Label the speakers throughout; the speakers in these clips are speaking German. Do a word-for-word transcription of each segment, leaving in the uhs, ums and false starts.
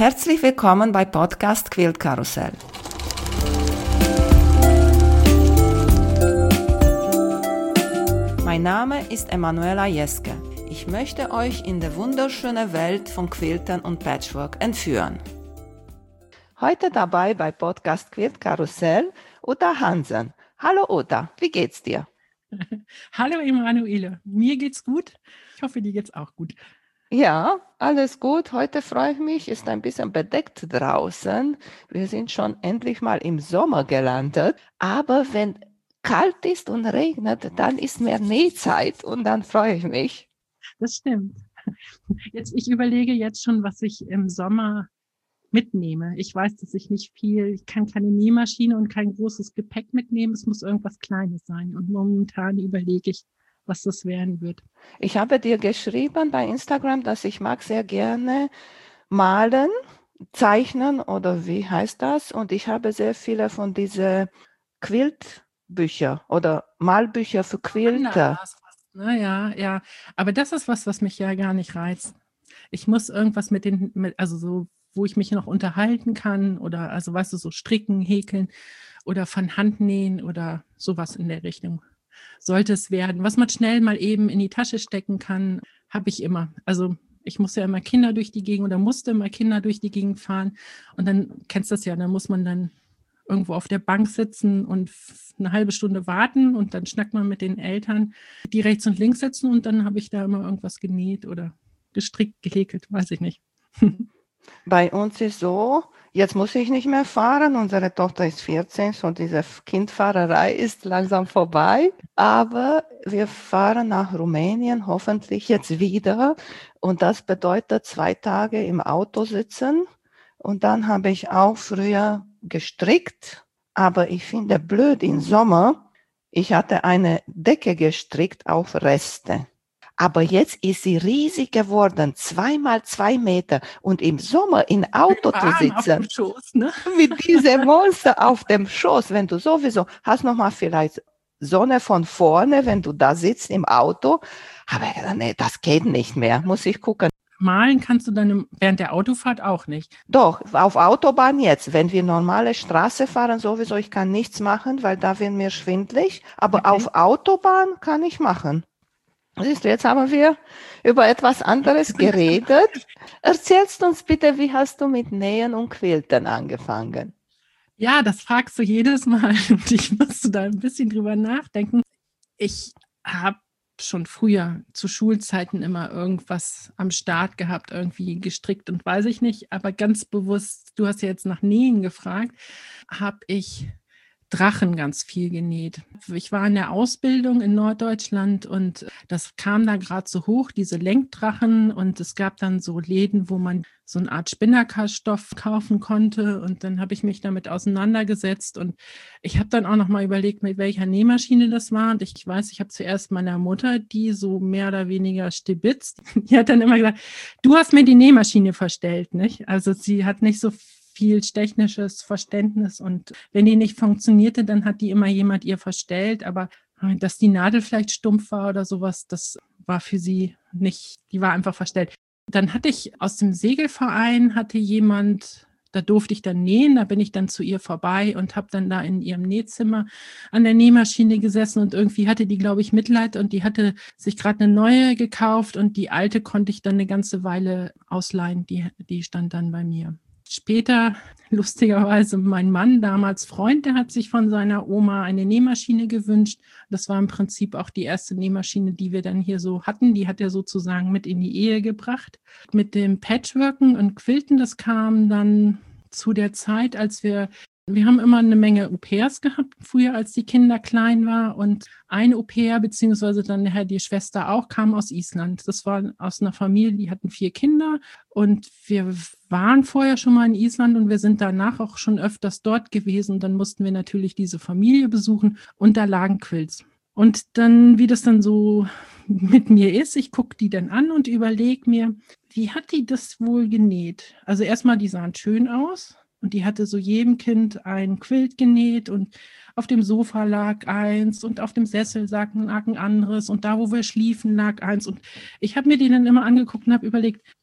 Speaker 1: Herzlich willkommen bei Podcast Quilt Karussell. Mein Name ist Emanuela Jeske. Ich möchte euch in die wunderschöne Welt von Quiltern und Patchwork entführen. Heute dabei bei Podcast Quilt Karussell Uta Hansen. Hallo Uta, wie geht's dir?
Speaker 2: Hallo Emanuele, mir geht's gut. Ich hoffe, dir geht's auch gut.
Speaker 1: Ja, alles gut. Heute freue ich mich, ist ein bisschen bedeckt draußen. Wir sind schon endlich mal im Sommer gelandet. Aber wenn kalt ist und regnet, dann ist mehr Nähzeit und dann freue ich mich.
Speaker 2: Das stimmt. Jetzt, ich überlege jetzt schon, was ich im Sommer mitnehme. Ich weiß, dass ich nicht viel, ich kann keine Nähmaschine und kein großes Gepäck mitnehmen. Es muss irgendwas Kleines sein. Und momentan überlege ich, was das werden wird.
Speaker 1: Ich habe dir geschrieben bei Instagram, dass ich mag sehr gerne malen, zeichnen oder wie heißt das? Und ich habe sehr viele von diesen Quiltbücher oder Malbücher für Quilter.
Speaker 2: Naja, ja, aber das ist was, was mich ja gar nicht reizt. Ich muss irgendwas mit den, mit, also so, wo ich mich noch unterhalten kann oder, also weißt du, so stricken, häkeln oder von Hand nähen oder sowas in der Richtung. Sollte es werden. Was man schnell mal eben in die Tasche stecken kann, habe ich immer. Also ich muss ja immer Kinder durch die Gegend oder musste immer Kinder durch die Gegend fahren. Und dann, kennst du das ja, dann muss man dann irgendwo auf der Bank sitzen und eine halbe Stunde warten und dann schnackt man mit den Eltern, die rechts und links sitzen und dann habe ich da immer irgendwas genäht oder gestrickt, gehäkelt, weiß ich nicht.
Speaker 1: Bei uns ist so, jetzt muss ich nicht mehr fahren. Unsere Tochter ist vierzehn, so diese Kindfahrerei ist langsam vorbei. Aber wir fahren nach Rumänien, hoffentlich jetzt wieder. Und das bedeutet zwei Tage im Auto sitzen. Und dann habe ich auch früher gestrickt. Aber ich finde blöd im Sommer, ich hatte eine Decke gestrickt auf Reste. Aber jetzt ist sie riesig geworden, zweimal zwei Meter. Und im Sommer im Auto zu sitzen,
Speaker 2: auf dem Schoß, ne?
Speaker 1: mit diesem Monster auf dem Schoß, wenn du sowieso, hast noch mal vielleicht Sonne von vorne, wenn du da sitzt im Auto. Aber ich gedacht, nee, das geht nicht mehr, muss ich gucken.
Speaker 2: Malen kannst du dann während der Autofahrt auch nicht?
Speaker 1: Doch, auf Autobahn jetzt. Wenn wir normale Straße fahren, sowieso, ich kann nichts machen, weil da wird mir schwindlig. Aber
Speaker 2: Okay.
Speaker 1: auf Autobahn kann ich machen. Siehst du, jetzt haben wir über etwas anderes geredet. Erzählst uns bitte, wie hast du mit Nähen und Quilten angefangen?
Speaker 2: Ja, das fragst du jedes Mal und ich musste da ein bisschen drüber nachdenken. Ich habe schon früher zu Schulzeiten immer irgendwas am Start gehabt, irgendwie gestrickt und weiß ich nicht, aber ganz bewusst, du hast ja jetzt nach Nähen gefragt, habe ich Drachen ganz viel genäht. Ich war in der Ausbildung in Norddeutschland und das kam da gerade so hoch, diese Lenkdrachen, und es gab dann so Läden, wo man so eine Art Spinnakerstoff kaufen konnte, und dann habe ich mich damit auseinandergesetzt und ich habe dann auch noch mal überlegt, mit welcher Nähmaschine das war, und ich weiß, ich habe zuerst meiner Mutter, die so mehr oder weniger stibitzt, die hat dann immer gesagt, du hast mir die Nähmaschine verstellt, nicht? Also sie hat nicht so viel technisches Verständnis, und wenn die nicht funktionierte, dann hat die immer jemand ihr verstellt, aber dass die Nadel vielleicht stumpf war oder sowas, das war für sie nicht, die war einfach verstellt. Dann hatte ich aus dem Segelverein, hatte jemand, da durfte ich dann nähen, da bin ich dann zu ihr vorbei und habe dann da in ihrem Nähzimmer an der Nähmaschine gesessen und irgendwie hatte die, glaube ich, Mitleid und die hatte sich gerade eine neue gekauft und die alte konnte ich dann eine ganze Weile ausleihen, die, die stand dann bei mir. Später, lustigerweise, mein Mann, damals Freund, der hat sich von seiner Oma eine Nähmaschine gewünscht. Das war im Prinzip auch die erste Nähmaschine, die wir dann hier so hatten. Die hat er sozusagen mit in die Ehe gebracht. Mit dem Patchworken und Quilten, das kam dann zu der Zeit, als wir Wir haben immer eine Menge Au-pairs gehabt, früher, als die Kinder klein waren. Und ein Au-pair, beziehungsweise dann nachher die Schwester auch, kam aus Island. Das war aus einer Familie, die hatten vier Kinder. Und wir waren vorher schon mal in Island und wir sind danach auch schon öfters dort gewesen. Und dann mussten wir natürlich diese Familie besuchen und da lagen Quilts. Und dann, wie das dann so mit mir ist, ich gucke die dann an und überlege mir, wie hat die das wohl genäht? Also erstmal, die sahen schön aus. Und die hatte so jedem Kind ein Quilt genäht und auf dem Sofa lag eins und auf dem Sessel lag ein anderes und da, wo wir schliefen, lag eins. Und ich habe mir die dann immer angeguckt und habe überlegt,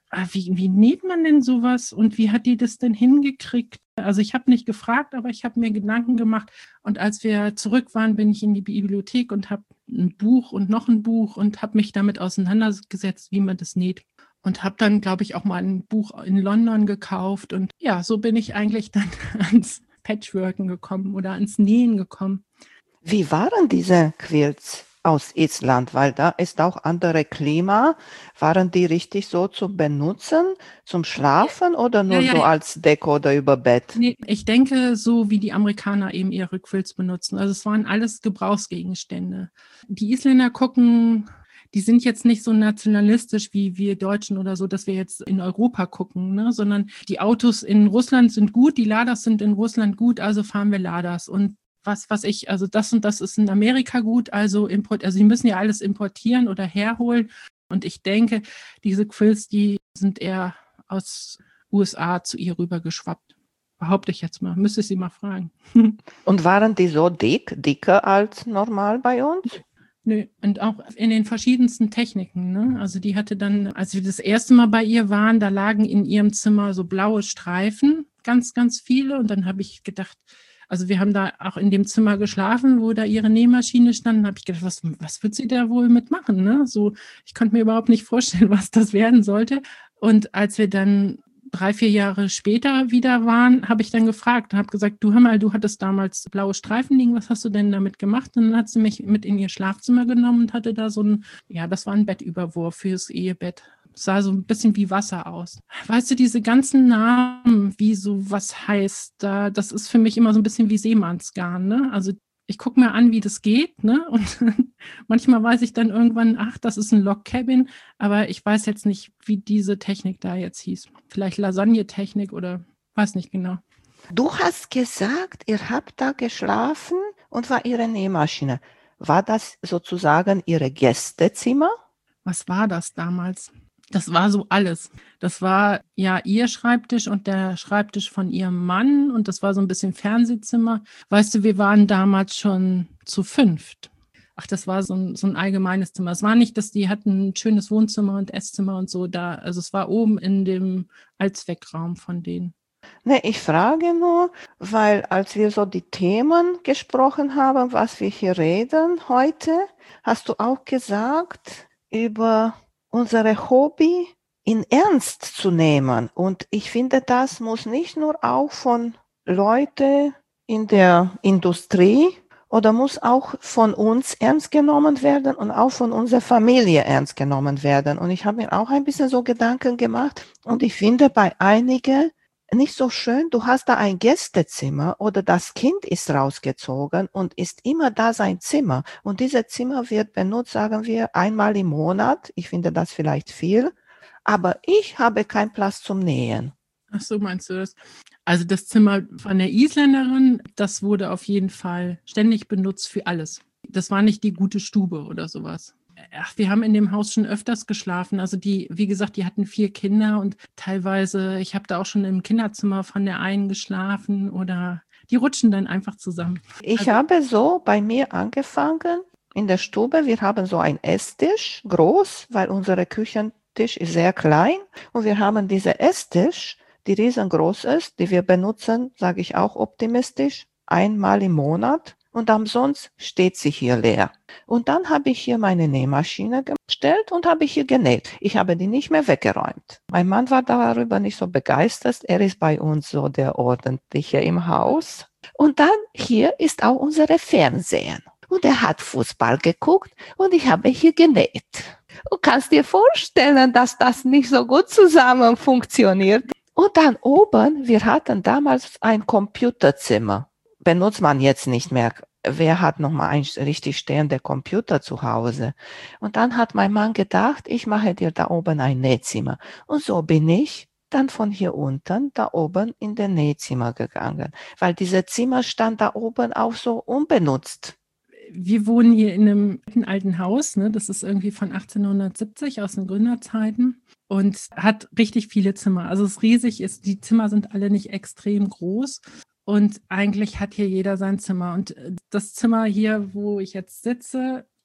Speaker 2: ah, wie, wie näht man denn sowas und wie hat die das denn hingekriegt? Also ich habe nicht gefragt, aber ich habe mir Gedanken gemacht. Und als wir zurück waren, bin ich in die Bibliothek und habe ein Buch und noch ein Buch und habe mich damit auseinandergesetzt, wie man das näht. Und habe dann, glaube ich, auch mal ein Buch in London gekauft. Und ja, so bin ich eigentlich dann ans Patchworken gekommen oder ans Nähen gekommen.
Speaker 1: Wie waren diese Quilts aus Island? Weil da ist auch andere Klima. Waren die richtig so zu benutzen, zum Schlafen oder
Speaker 2: Ja,
Speaker 1: nur
Speaker 2: ja,
Speaker 1: so
Speaker 2: ja.
Speaker 1: als Deko oder über Bett?
Speaker 2: Nee, ich denke, so wie die Amerikaner eben ihre Quilts benutzen. Also es waren alles Gebrauchsgegenstände. Die Isländer gucken, die sind jetzt nicht so nationalistisch wie wir Deutschen oder so, dass wir jetzt in Europa gucken, ne? Sondern die Autos in Russland sind gut, die Ladas sind in Russland gut, also fahren wir Ladas. Und was, was ich, also das und das ist in Amerika gut, also import, also die müssen ja alles importieren oder herholen. Und ich denke, diese Quilts, die sind eher aus U S A zu ihr rüber geschwappt. Behaupte ich jetzt mal. Müsste ich sie mal fragen.
Speaker 1: Und waren die so dick, dicker als normal bei uns?
Speaker 2: Nö, und auch in den verschiedensten Techniken. Ne? Also die hatte dann, als wir das erste Mal bei ihr waren, da lagen in ihrem Zimmer so blaue Streifen, ganz, ganz viele. Und dann habe ich gedacht, also wir haben da auch in dem Zimmer geschlafen, wo da ihre Nähmaschine stand. Da habe ich gedacht, was, was wird sie da wohl mitmachen? Ne? So, ich konnte mir überhaupt nicht vorstellen, was das werden sollte. Und als wir dann drei, vier Jahre später wieder waren, habe ich dann gefragt und habe gesagt, du hör mal, du hattest damals blaue Streifen liegen, was hast du denn damit gemacht? Und dann hat sie mich mit in ihr Schlafzimmer genommen und hatte da so ein, ja, das war ein Bettüberwurf fürs Ehebett. Es sah so ein bisschen wie Wasser aus. Weißt du, diese ganzen Namen, wie so was heißt, da, das ist für mich immer so ein bisschen wie Seemannsgarn, ne? Also ich gucke mir an, wie das geht, ne? Und manchmal weiß ich dann irgendwann, ach, das ist ein Log Cabin, aber ich weiß jetzt nicht, wie diese Technik da jetzt hieß. Vielleicht Lasagne-Technik oder weiß nicht genau.
Speaker 1: Du hast gesagt, ihr habt da geschlafen und war ihre Nähmaschine. War das sozusagen ihre Gästezimmer?
Speaker 2: Was war das damals? Das war so alles. Das war ja ihr Schreibtisch und der Schreibtisch von ihrem Mann und das war so ein bisschen Fernsehzimmer. Weißt du, wir waren damals schon zu fünft. Ach, das war so ein, so ein allgemeines Zimmer. Es war nicht, dass die hatten ein schönes Wohnzimmer und Esszimmer und so da. Also es war oben in dem Allzweckraum von denen.
Speaker 1: Ne, ich frage nur, weil als wir so die Themen gesprochen haben, was wir hier reden heute, hast du auch gesagt, über unsere Hobby in Ernst zu nehmen. Und ich finde, das muss nicht nur auch von Leuten in der Industrie oder muss auch von uns ernst genommen werden und auch von unserer Familie ernst genommen werden. Und ich habe mir auch ein bisschen so Gedanken gemacht und ich finde bei einigen nicht so schön, du hast da ein Gästezimmer oder das Kind ist rausgezogen und ist immer da sein Zimmer. Und dieses Zimmer wird benutzt, sagen wir, einmal im Monat. Ich finde das vielleicht viel, aber ich habe keinen Platz zum Nähen.
Speaker 2: Ach so, meinst du das? Also das Zimmer von der Isländerin, das wurde auf jeden Fall ständig benutzt für alles. Das war nicht die gute Stube oder sowas. Ach, wir haben in dem Haus schon öfters geschlafen. Also die, wie gesagt, die hatten vier Kinder und teilweise, ich habe da auch schon im Kinderzimmer von der einen geschlafen oder die rutschen dann einfach zusammen.
Speaker 1: Ich
Speaker 2: Also,
Speaker 1: habe so bei mir angefangen in der Stube. Wir haben so einen Esstisch, groß, weil unser Küchentisch ist sehr klein. Und wir haben diesen Esstisch, die riesengroß ist, die wir benutzen, sage ich auch optimistisch, einmal im Monat. Und ansonsten steht sie hier leer. Und dann habe ich hier meine Nähmaschine gestellt und habe hier genäht. Ich habe die nicht mehr weggeräumt. Mein Mann war darüber nicht so begeistert. Er ist bei uns so der Ordentliche im Haus. Und dann hier ist auch unsere Fernsehen. Und er hat Fußball geguckt und ich habe hier genäht. Du kannst dir vorstellen, dass das nicht so gut zusammen funktioniert. Und dann oben, wir hatten damals ein Computerzimmer. Benutzt man jetzt nicht mehr. Wer hat noch mal ein richtig stehender Computer zu Hause? Und dann hat mein Mann gedacht, ich mache dir da oben ein Nähzimmer. Und so bin ich dann von hier unten da oben in den Nähzimmer gegangen, weil dieses Zimmer stand da oben auch so unbenutzt.
Speaker 2: wir wohnen hier in einem alten Haus, ne? Das ist irgendwie von achtzehnhundertsiebzig aus den Gründerzeiten und hat richtig viele Zimmer. Also es ist riesig, ist, die Zimmer sind alle nicht extrem groß. Und eigentlich hat hier jeder sein Zimmer. Und das Zimmer hier, wo ich jetzt sitze,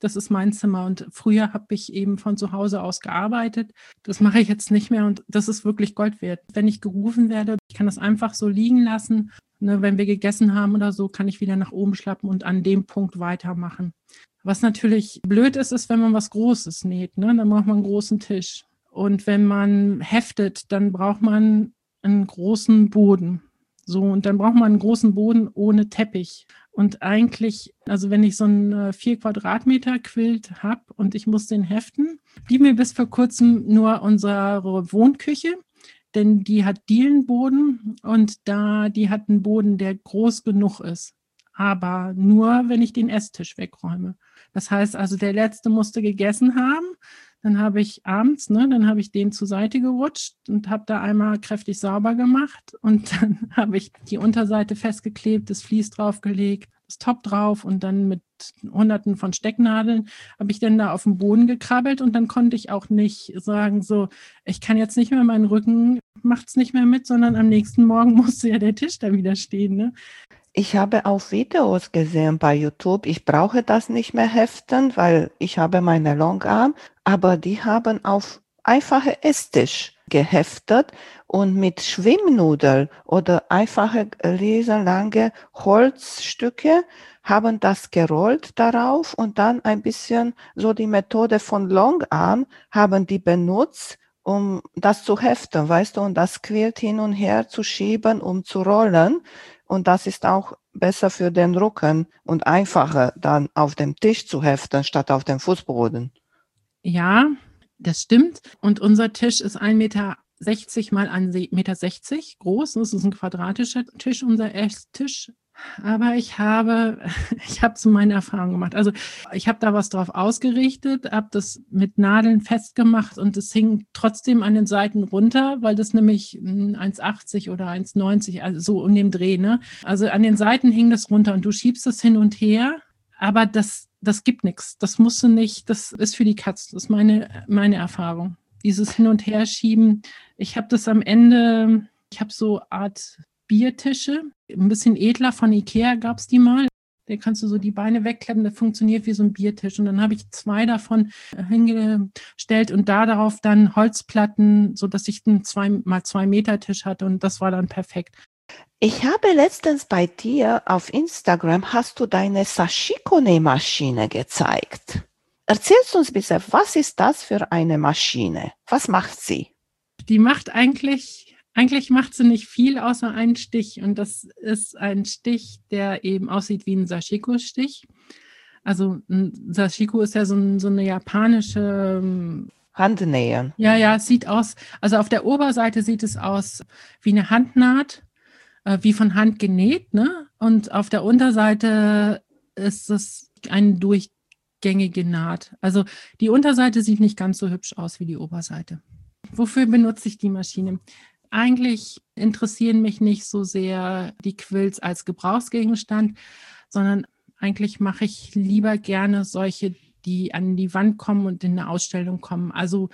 Speaker 2: Das ist mein Zimmer und früher habe ich eben von zu Hause aus gearbeitet. Das mache ich jetzt nicht mehr und das ist wirklich Gold wert. Wenn ich gerufen werde, ich kann das einfach so liegen lassen. Ne, wenn wir gegessen haben oder so, kann ich wieder nach oben schlappen und an dem Punkt weitermachen. Was natürlich blöd ist, ist, wenn man was Großes näht, ne? Dann braucht man einen großen Tisch. Und wenn man heftet, dann braucht man einen großen Boden. So, und dann braucht man einen großen Boden ohne Teppich. Und eigentlich, also wenn ich so einen vier Quadratmeter Quilt habe und ich muss den heften, blieb mir bis vor kurzem nur unsere Wohnküche, denn die hat Dielenboden und da die hat einen Boden, der groß genug ist. Aber nur, wenn ich den Esstisch wegräume. Das heißt also, der Letzte musste gegessen haben. Dann habe ich abends, ne, dann habe ich den zur Seite gerutscht und habe da einmal kräftig sauber gemacht. Und dann habe ich die Unterseite festgeklebt, das Vlies draufgelegt, das Top drauf und dann mit hunderten von Stecknadeln habe ich dann da auf den Boden gekrabbelt und dann konnte ich auch nicht sagen, so, ich kann jetzt nicht mehr, meinen Rücken macht es nicht mehr mit, sondern am nächsten Morgen musste ja der Tisch da wieder stehen, ne?
Speaker 1: Ich habe auch Videos gesehen bei YouTube. Ich brauche das nicht mehr heften, weil ich habe meine Longarm, aber die haben auf einfache Esstisch geheftet und mit Schwimmnudel oder einfache riesenlange Holzstücke haben das gerollt darauf und dann ein bisschen so die Methode von Longarm haben die benutzt, um das zu heften, weißt du, und das Quilt hin und her zu schieben, um zu rollen. Und das ist auch besser für den Rücken und einfacher dann auf dem Tisch zu heften, statt auf dem Fußboden.
Speaker 2: Ja, das stimmt. Und unser Tisch ist ein Meter sechzig mal ein Meter sechzig groß. Das ist ein quadratischer Tisch, unser Esstisch. Aber ich habe, ich habe so meine Erfahrung gemacht. Also ich habe da was drauf ausgerichtet, habe das mit Nadeln festgemacht und es hing trotzdem an den Seiten runter, weil das nämlich eins achtzig oder eins neunzig, also so um den Dreh, ne? Also an den Seiten hing das runter und du schiebst es hin und her, aber das, das gibt nichts. Das musst du nicht, das ist für die Katz. Das ist meine, meine Erfahrung. Dieses Hin- und Herschieben. Ich habe das am Ende, ich habe so Art Biertische, ein bisschen edler von Ikea gab es die mal. Da kannst du so die Beine wegklappen, der funktioniert wie so ein Biertisch. Und dann habe ich zwei davon hingestellt und da darauf dann Holzplatten, sodass ich einen zwei mal zwei Meter Tisch hatte und das war dann perfekt.
Speaker 1: Ich habe letztens bei dir auf Instagram, hast du deine Sashiko-Nähmaschine gezeigt. Erzählst uns bitte, was ist das für eine Maschine? Was macht sie?
Speaker 2: Die macht eigentlich... Eigentlich macht sie nicht viel außer einen Stich und das ist ein Stich, der eben aussieht wie ein Sashiko-Stich. Also ein Sashiko ist ja so, ein, so eine japanische...
Speaker 1: Handnähen.
Speaker 2: Ja, ja, es sieht aus, also auf der Oberseite sieht es aus wie eine Handnaht, äh, wie von Hand genäht, ne? Und auf der Unterseite ist es eine durchgängige Naht. Also die Unterseite sieht nicht ganz so hübsch aus wie die Oberseite. Wofür benutze ich die Maschine? Eigentlich interessieren mich nicht so sehr die Quilts als Gebrauchsgegenstand, sondern eigentlich mache ich lieber gerne solche, die an die Wand kommen und in eine Ausstellung kommen. Also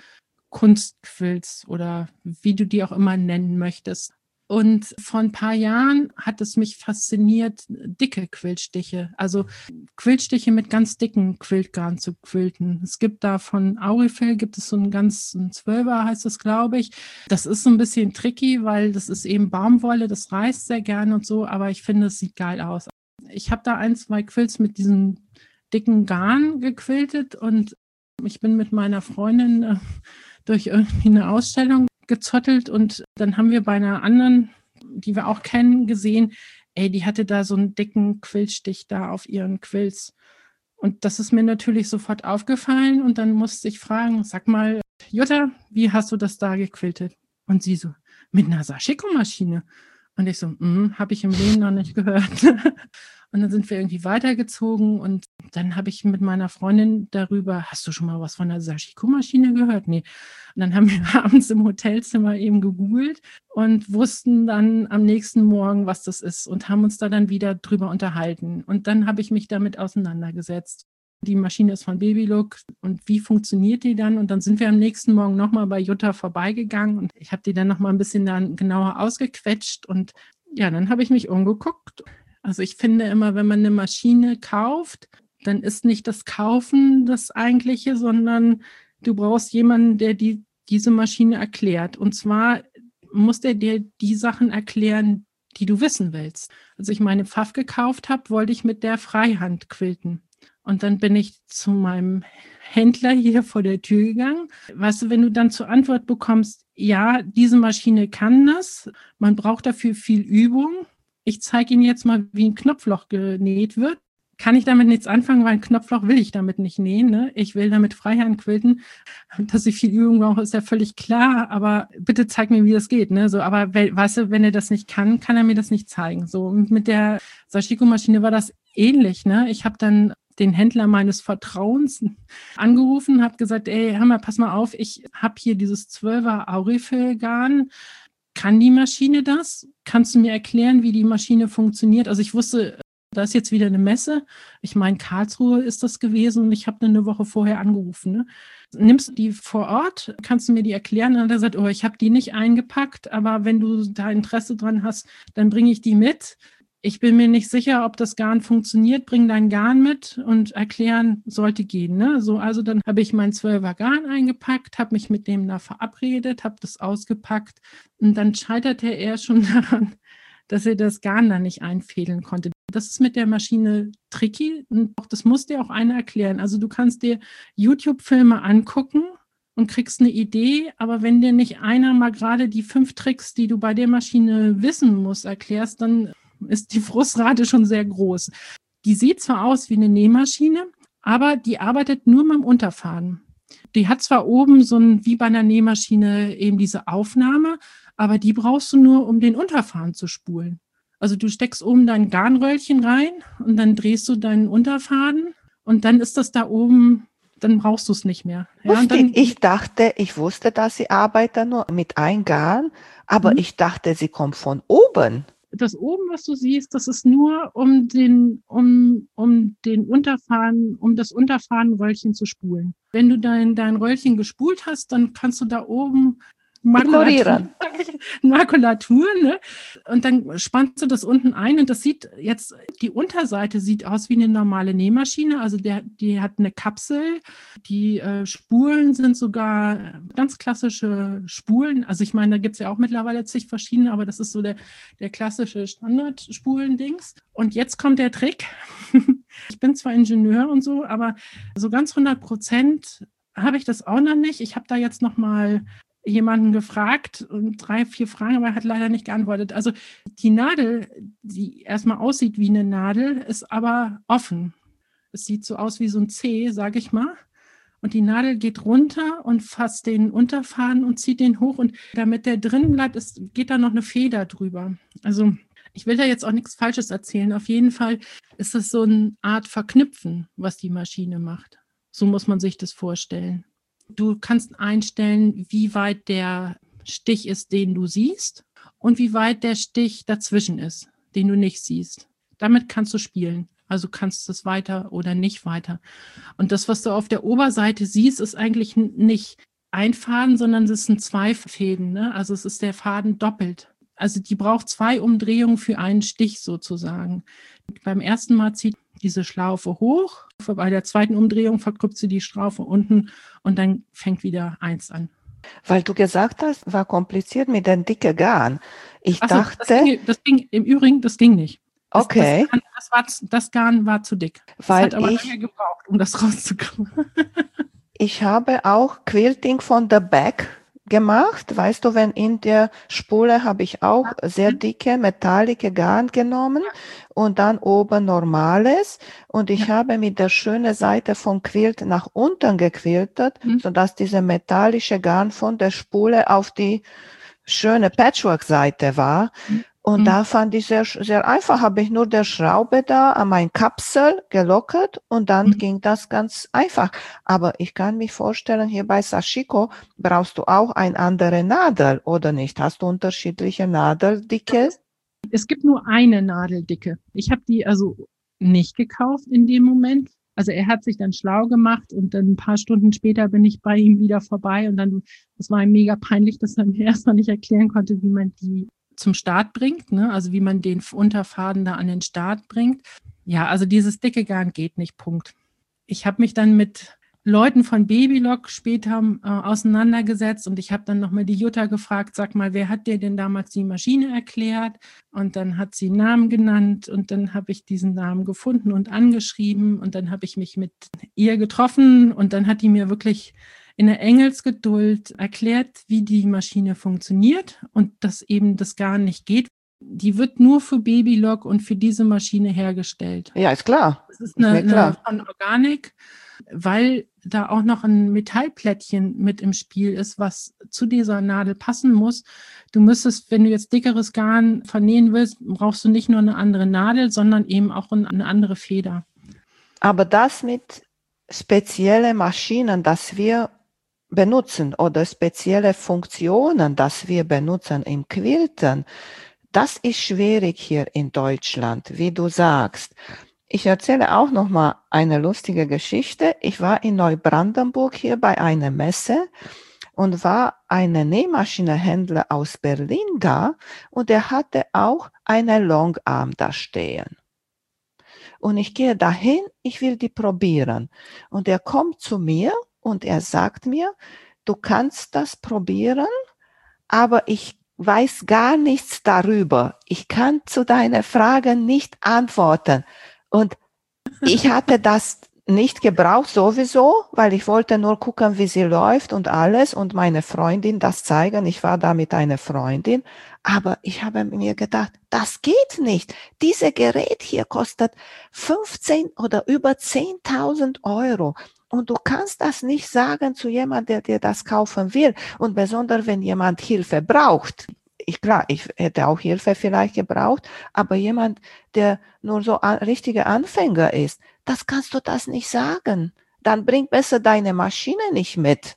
Speaker 2: Kunstquilts oder wie du die auch immer nennen möchtest. Und vor ein paar Jahren hat es mich fasziniert, dicke Quiltstiche, also Quiltstiche mit ganz dicken Quiltgarn zu quilten. Es gibt da von Aurifil, gibt es so einen ganz, ein Zwölfer heißt das, glaube ich. Das ist so ein bisschen tricky, weil das ist eben Baumwolle, das reißt sehr gerne und so, aber ich finde, es sieht geil aus. Ich habe da ein, zwei Quilts mit diesen dicken Garn gequiltet und ich bin mit meiner Freundin äh, durch irgendwie eine Ausstellung gezottelt und dann haben wir bei einer anderen, die wir auch kennen, gesehen, ey, die hatte da so einen dicken Quiltstich da auf ihren Quilts. Und das ist mir natürlich sofort aufgefallen und dann musste ich fragen, sag mal, Jutta, wie hast du das da gequiltet? Und sie so, mit einer Sashiko-Maschine. Und ich so, mm, habe ich im Leben noch nicht gehört. Und dann sind wir irgendwie weitergezogen und dann habe ich mit meiner Freundin darüber, hast du schon mal was von der Sashiko-Maschine gehört? Nee. Und dann haben wir abends im Hotelzimmer eben gegoogelt und wussten dann am nächsten Morgen, was das ist und haben uns da dann wieder drüber unterhalten. Und dann habe ich mich damit auseinandergesetzt. Die Maschine ist von Babylook und wie funktioniert die dann? Und dann sind wir am nächsten Morgen nochmal bei Jutta vorbeigegangen und ich habe die dann nochmal ein bisschen dann genauer ausgequetscht und ja, dann habe ich mich umgeguckt. Also ich finde immer, wenn man eine Maschine kauft, dann ist nicht das Kaufen das Eigentliche, sondern du brauchst jemanden, der die, diese Maschine erklärt. Und zwar muss der dir die Sachen erklären, die du wissen willst. Als ich meine Pfaff gekauft habe, wollte ich mit der Freihand quilten. Und dann bin ich zu meinem Händler hier vor der Tür gegangen. Weißt du, wenn du dann zur Antwort bekommst, ja, diese Maschine kann das, man braucht dafür viel Übung. Ich zeige Ihnen jetzt mal, wie ein Knopfloch genäht wird. Kann ich damit nichts anfangen, weil ein Knopfloch will ich damit nicht nähen. Ne? Ich will damit Freihand quilten. Dass ich viel Übung brauche, ist ja völlig klar. Aber bitte zeig mir, wie das geht. Ne? So, aber we- weißt du, wenn er das nicht kann, kann er mir das nicht zeigen. So, und mit der Sashiko-Maschine war das ähnlich. Ne? Ich habe dann den Händler meines Vertrauens angerufen, habe gesagt, ey, hör mal, pass mal auf, ich habe hier dieses zwölfer Aurifil-Garn. Kann die Maschine das? Kannst du mir erklären, wie die Maschine funktioniert? Also ich wusste, da ist jetzt wieder eine Messe. Ich meine, Karlsruhe ist das gewesen und ich habe eine Woche vorher angerufen. Ne? Nimmst du die vor Ort? Kannst du mir die erklären? Und dann hat er gesagt, oh, ich habe die nicht eingepackt, aber wenn du da Interesse dran hast, dann bringe ich die mit. Ich bin mir nicht sicher, ob das Garn funktioniert. Bring dein Garn mit und erklären sollte gehen. Ne? So, also dann habe ich mein zwölfer Garn eingepackt, habe mich mit dem da verabredet, habe das ausgepackt und dann scheiterte er schon daran, dass er das Garn da nicht einfädeln konnte. Das ist mit der Maschine tricky und auch das muss dir auch einer erklären. Also du kannst dir YouTube-Filme angucken und kriegst eine Idee, aber wenn dir nicht einer mal gerade die fünf Tricks, die du bei der Maschine wissen musst, erklärst, dann ist die Frustrate schon sehr groß. Die sieht zwar aus wie eine Nähmaschine, aber die arbeitet nur mit dem Unterfaden. Die hat zwar oben so ein, wie bei einer Nähmaschine, eben diese Aufnahme, aber die brauchst du nur, um den Unterfaden zu spulen. Also du steckst oben dein Garnröllchen rein und dann drehst du deinen Unterfaden und dann ist das da oben, dann brauchst du es nicht mehr. Ja, und dann,
Speaker 1: ich dachte, ich wusste, dass sie arbeiten nur mit einem Garn, aber
Speaker 2: Mhm.
Speaker 1: ich dachte, sie kommt von oben.
Speaker 2: das oben, was du siehst, das ist nur, um den, um, um den Unterfaden, um das Unterfadenröllchen zu spulen. Wenn du dein, dein Röllchen gespult hast, dann kannst du da oben Makulatur, Makulatur, ne? Und dann spannst du das unten ein und das sieht jetzt, die Unterseite sieht aus wie eine normale Nähmaschine, also der, die hat eine Kapsel, die äh, Spulen sind sogar ganz klassische Spulen, also ich meine, da gibt es ja auch mittlerweile zig verschiedene, aber das ist so der, der klassische Standard-Spulen-Dings. Und jetzt kommt der Trick, ich bin zwar Ingenieur und so, aber so ganz hundert Prozent habe ich das auch noch nicht. Ich habe da jetzt noch mal jemanden gefragt und drei, vier Fragen, aber er hat leider nicht geantwortet. Also die Nadel, die erstmal aussieht wie eine Nadel, ist aber offen. Es sieht so aus wie so ein C, sage ich mal. Und die Nadel geht runter und fasst den Unterfaden und zieht den hoch. Und damit der drin bleibt, ist, geht da noch eine Feder drüber. Also ich will da jetzt auch nichts Falsches erzählen. Auf jeden Fall ist das so eine Art Verknüpfen, was die Maschine macht. So muss man sich das vorstellen. Du kannst einstellen, wie weit der Stich ist, den du siehst und wie weit der Stich dazwischen ist, den du nicht siehst. Damit kannst du spielen. Also kannst du es weiter oder nicht weiter. Und das, was du auf der Oberseite siehst, ist eigentlich nicht ein Faden, sondern es sind zwei Fäden. Ne? Also es ist der Faden doppelt. Also die braucht zwei Umdrehungen für einen Stich sozusagen. Beim ersten Mal zieht diese Schlaufe hoch, bei der zweiten Umdrehung verkrüppt sie die Schlaufe unten und dann fängt wieder eins an.
Speaker 1: Weil du gesagt hast, war kompliziert mit dem dicken Garn. Ich
Speaker 2: Ach so,
Speaker 1: dachte,
Speaker 2: das ging, das ging, im Übrigen, das ging nicht. Das,
Speaker 1: okay,
Speaker 2: das, das, war, das Garn war zu dick. Das
Speaker 1: weil
Speaker 2: hat aber
Speaker 1: ich,
Speaker 2: lange gebraucht, um das rauszukriegen.
Speaker 1: ich habe auch Quilting von der Back gemacht. Weißt du, wenn in der Spule habe ich auch sehr dicke, metallische Garn genommen und dann oben normales. Und ich ja. habe mit der schönen Seite vom Quilt nach unten gequiltet, mhm. sodass diese metallische Garn von der Spule auf die schöne Patchwork-Seite war. Mhm. Und mhm. da fand ich sehr, sehr einfach, habe ich nur der Schraube da an mein Kapsel gelockert und dann mhm. ging das ganz einfach. Aber ich kann mich vorstellen, hier bei Sashiko brauchst du auch eine andere Nadel, oder nicht? Hast du unterschiedliche Nadeldicke?
Speaker 2: Es gibt nur eine Nadeldicke. Ich habe die also nicht gekauft in dem Moment. Also er hat sich dann schlau gemacht und dann ein paar Stunden später bin ich bei ihm wieder vorbei und dann, das war ihm mega peinlich, dass er mir erstmal nicht erklären konnte, wie man die zum Start bringt, ne? Also wie man den Unterfaden da an den Start bringt. Ja, also dieses dicke Garn geht nicht, Punkt. ich habe mich dann mit Leuten von Babylog später äh, auseinandergesetzt und ich habe dann nochmal die Jutta gefragt, sag mal, wer hat dir denn damals die Maschine erklärt? Und dann hat sie einen Namen genannt und dann habe ich diesen Namen gefunden und angeschrieben und dann habe ich mich mit ihr getroffen und dann hat die mir wirklich in der Engelsgeduld erklärt, wie die Maschine funktioniert und dass eben das gar nicht geht. Die wird nur für Babylog und für diese Maschine hergestellt.
Speaker 1: Ja, ist klar.
Speaker 2: Das ist eine,
Speaker 1: ist mir klar.
Speaker 2: eine von Organic, weil da auch noch ein Metallplättchen mit im Spiel ist, was zu dieser Nadel passen muss. Du müsstest, wenn du jetzt dickeres Garn vernähen willst, brauchst du nicht nur eine andere Nadel, sondern eben auch eine andere Feder.
Speaker 1: Aber das mit speziellen Maschinen, das wir benutzen oder spezielle Funktionen, das wir benutzen im Quilten, das ist schwierig hier in Deutschland, wie du sagst. Ich erzähle auch noch mal eine lustige Geschichte. Ich war in Neubrandenburg hier bei einer Messe und war ein Nähmaschinenhändler aus Berlin da und er hatte auch eine Longarm da stehen. Und ich gehe dahin, ich will die probieren. Und er kommt zu mir und er sagt mir, du kannst das probieren, aber ich weiß gar nichts darüber. Ich kann zu deinen Fragen nicht antworten. Und ich hatte das nicht gebraucht sowieso, weil ich wollte nur gucken, wie sie läuft und alles und meine Freundin das zeigen. Ich war da mit einer Freundin, aber ich habe mir gedacht, das geht nicht. Dieses Gerät hier kostet fünfzehn oder über zehntausend Euro. Und du kannst das nicht sagen zu jemandem, der dir das kaufen will. Und besonders, wenn jemand Hilfe braucht. Ich, klar, ich hätte auch Hilfe vielleicht gebraucht, aber jemand, der nur so ein richtiger Anfänger ist, das kannst du das nicht sagen. Dann bring besser deine Maschine nicht mit.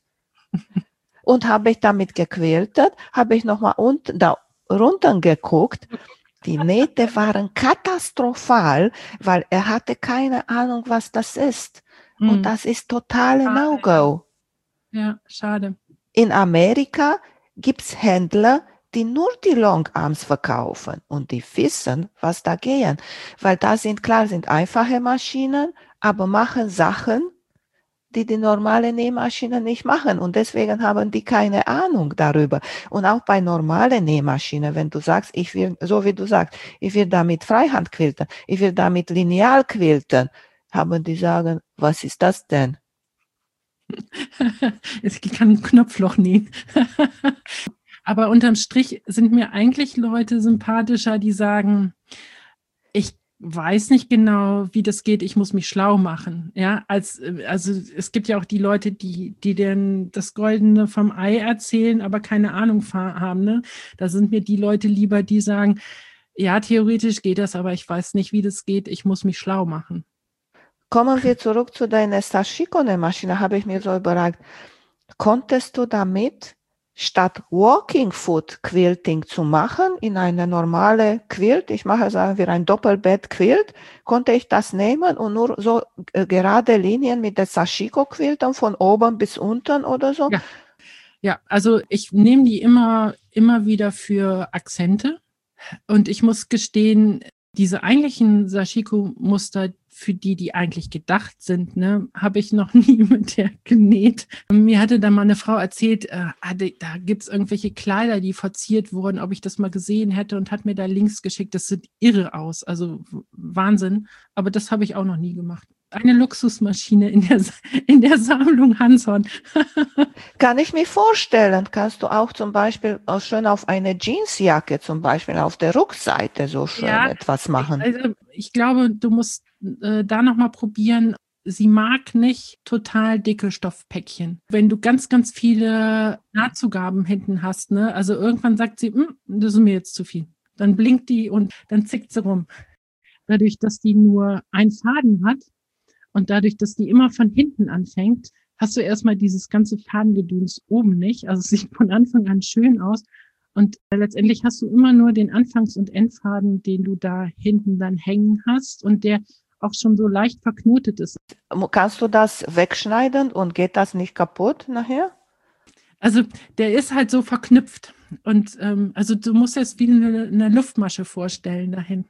Speaker 1: Und habe ich damit gequiltet, habe ich nochmal unten, da runter geguckt. Die Nähte waren katastrophal, weil er hatte keine Ahnung, was das ist. Hm. Und das ist totale No-Go.
Speaker 2: Ja, schade.
Speaker 1: In Amerika gibt's Händler, die nur die Longarms verkaufen und die wissen, was da gehen. Weil da sind, klar, sind einfache Maschinen, aber machen Sachen, die die normale Nähmaschine nicht machen. Und deswegen haben die keine Ahnung darüber. Und auch bei normalen Nähmaschinen, wenn du sagst, ich will, so wie du sagst, ich will damit Freihand quilten, ich will damit Lineal quilten, haben die sagen, was ist das denn?
Speaker 2: Ich kann ein Knopfloch nähen. Aber unterm Strich sind mir eigentlich Leute sympathischer, die sagen, ich weiß nicht genau, wie das geht, ich muss mich schlau machen. Ja, als, also es gibt ja auch die Leute, die, die denn das Goldene vom Ei erzählen, aber keine Ahnung haben. Ne? Da sind mir die Leute lieber, die sagen, ja, theoretisch geht das, aber ich weiß nicht, wie das geht, ich muss mich schlau machen.
Speaker 1: Kommen wir zurück zu deiner Sashiko-Maschine, habe ich mir so überlegt, konntest du damit statt Walking Foot Quilting zu machen, in eine normale Quilt, ich mache, sagen wir, ein Doppelbett Quilt, konnte ich das nehmen und nur so äh, gerade Linien mit der Sashiko quilten, von oben bis unten oder so?
Speaker 2: Ja, ja, also ich nehme die immer, immer wieder für Akzente und ich muss gestehen, diese eigentlichen Sashiko-Muster, für die, die eigentlich gedacht sind, ne, habe ich noch nie mit der genäht. Mir hatte da mal eine Frau erzählt, äh, da gibt es irgendwelche Kleider, die verziert wurden, ob ich das mal gesehen hätte und hat mir da Links geschickt. Das sieht irre aus, also Wahnsinn. Aber das habe ich auch noch nie gemacht. Eine Luxusmaschine in der, in der Sammlung Hanshorn.
Speaker 1: Kann ich mir vorstellen. Kannst du auch zum Beispiel auch schön auf eine Jeansjacke, zum Beispiel auf der Rückseite so schön ja, etwas machen.
Speaker 2: Also ich glaube, du musst äh, da nochmal probieren. Sie mag nicht total dicke Stoffpäckchen. Wenn du ganz, ganz viele Nahtzugaben hinten hast, ne, also irgendwann sagt sie, das ist mir jetzt zu viel. Dann blinkt die und dann zickt sie rum. Dadurch, dass die nur einen Faden hat, und dadurch, dass die immer von hinten anfängt, hast du erstmal dieses ganze Fadengedöns oben nicht. Also es sieht von Anfang an schön aus. Und letztendlich hast du immer nur den Anfangs- und Endfaden, den du da hinten dann hängen hast und der auch schon so leicht verknotet ist.
Speaker 1: Kannst du das wegschneiden und geht das nicht kaputt nachher?
Speaker 2: Also der ist halt so verknüpft. Und ähm, also du musst jetzt wie eine, eine Luftmasche vorstellen da hinten.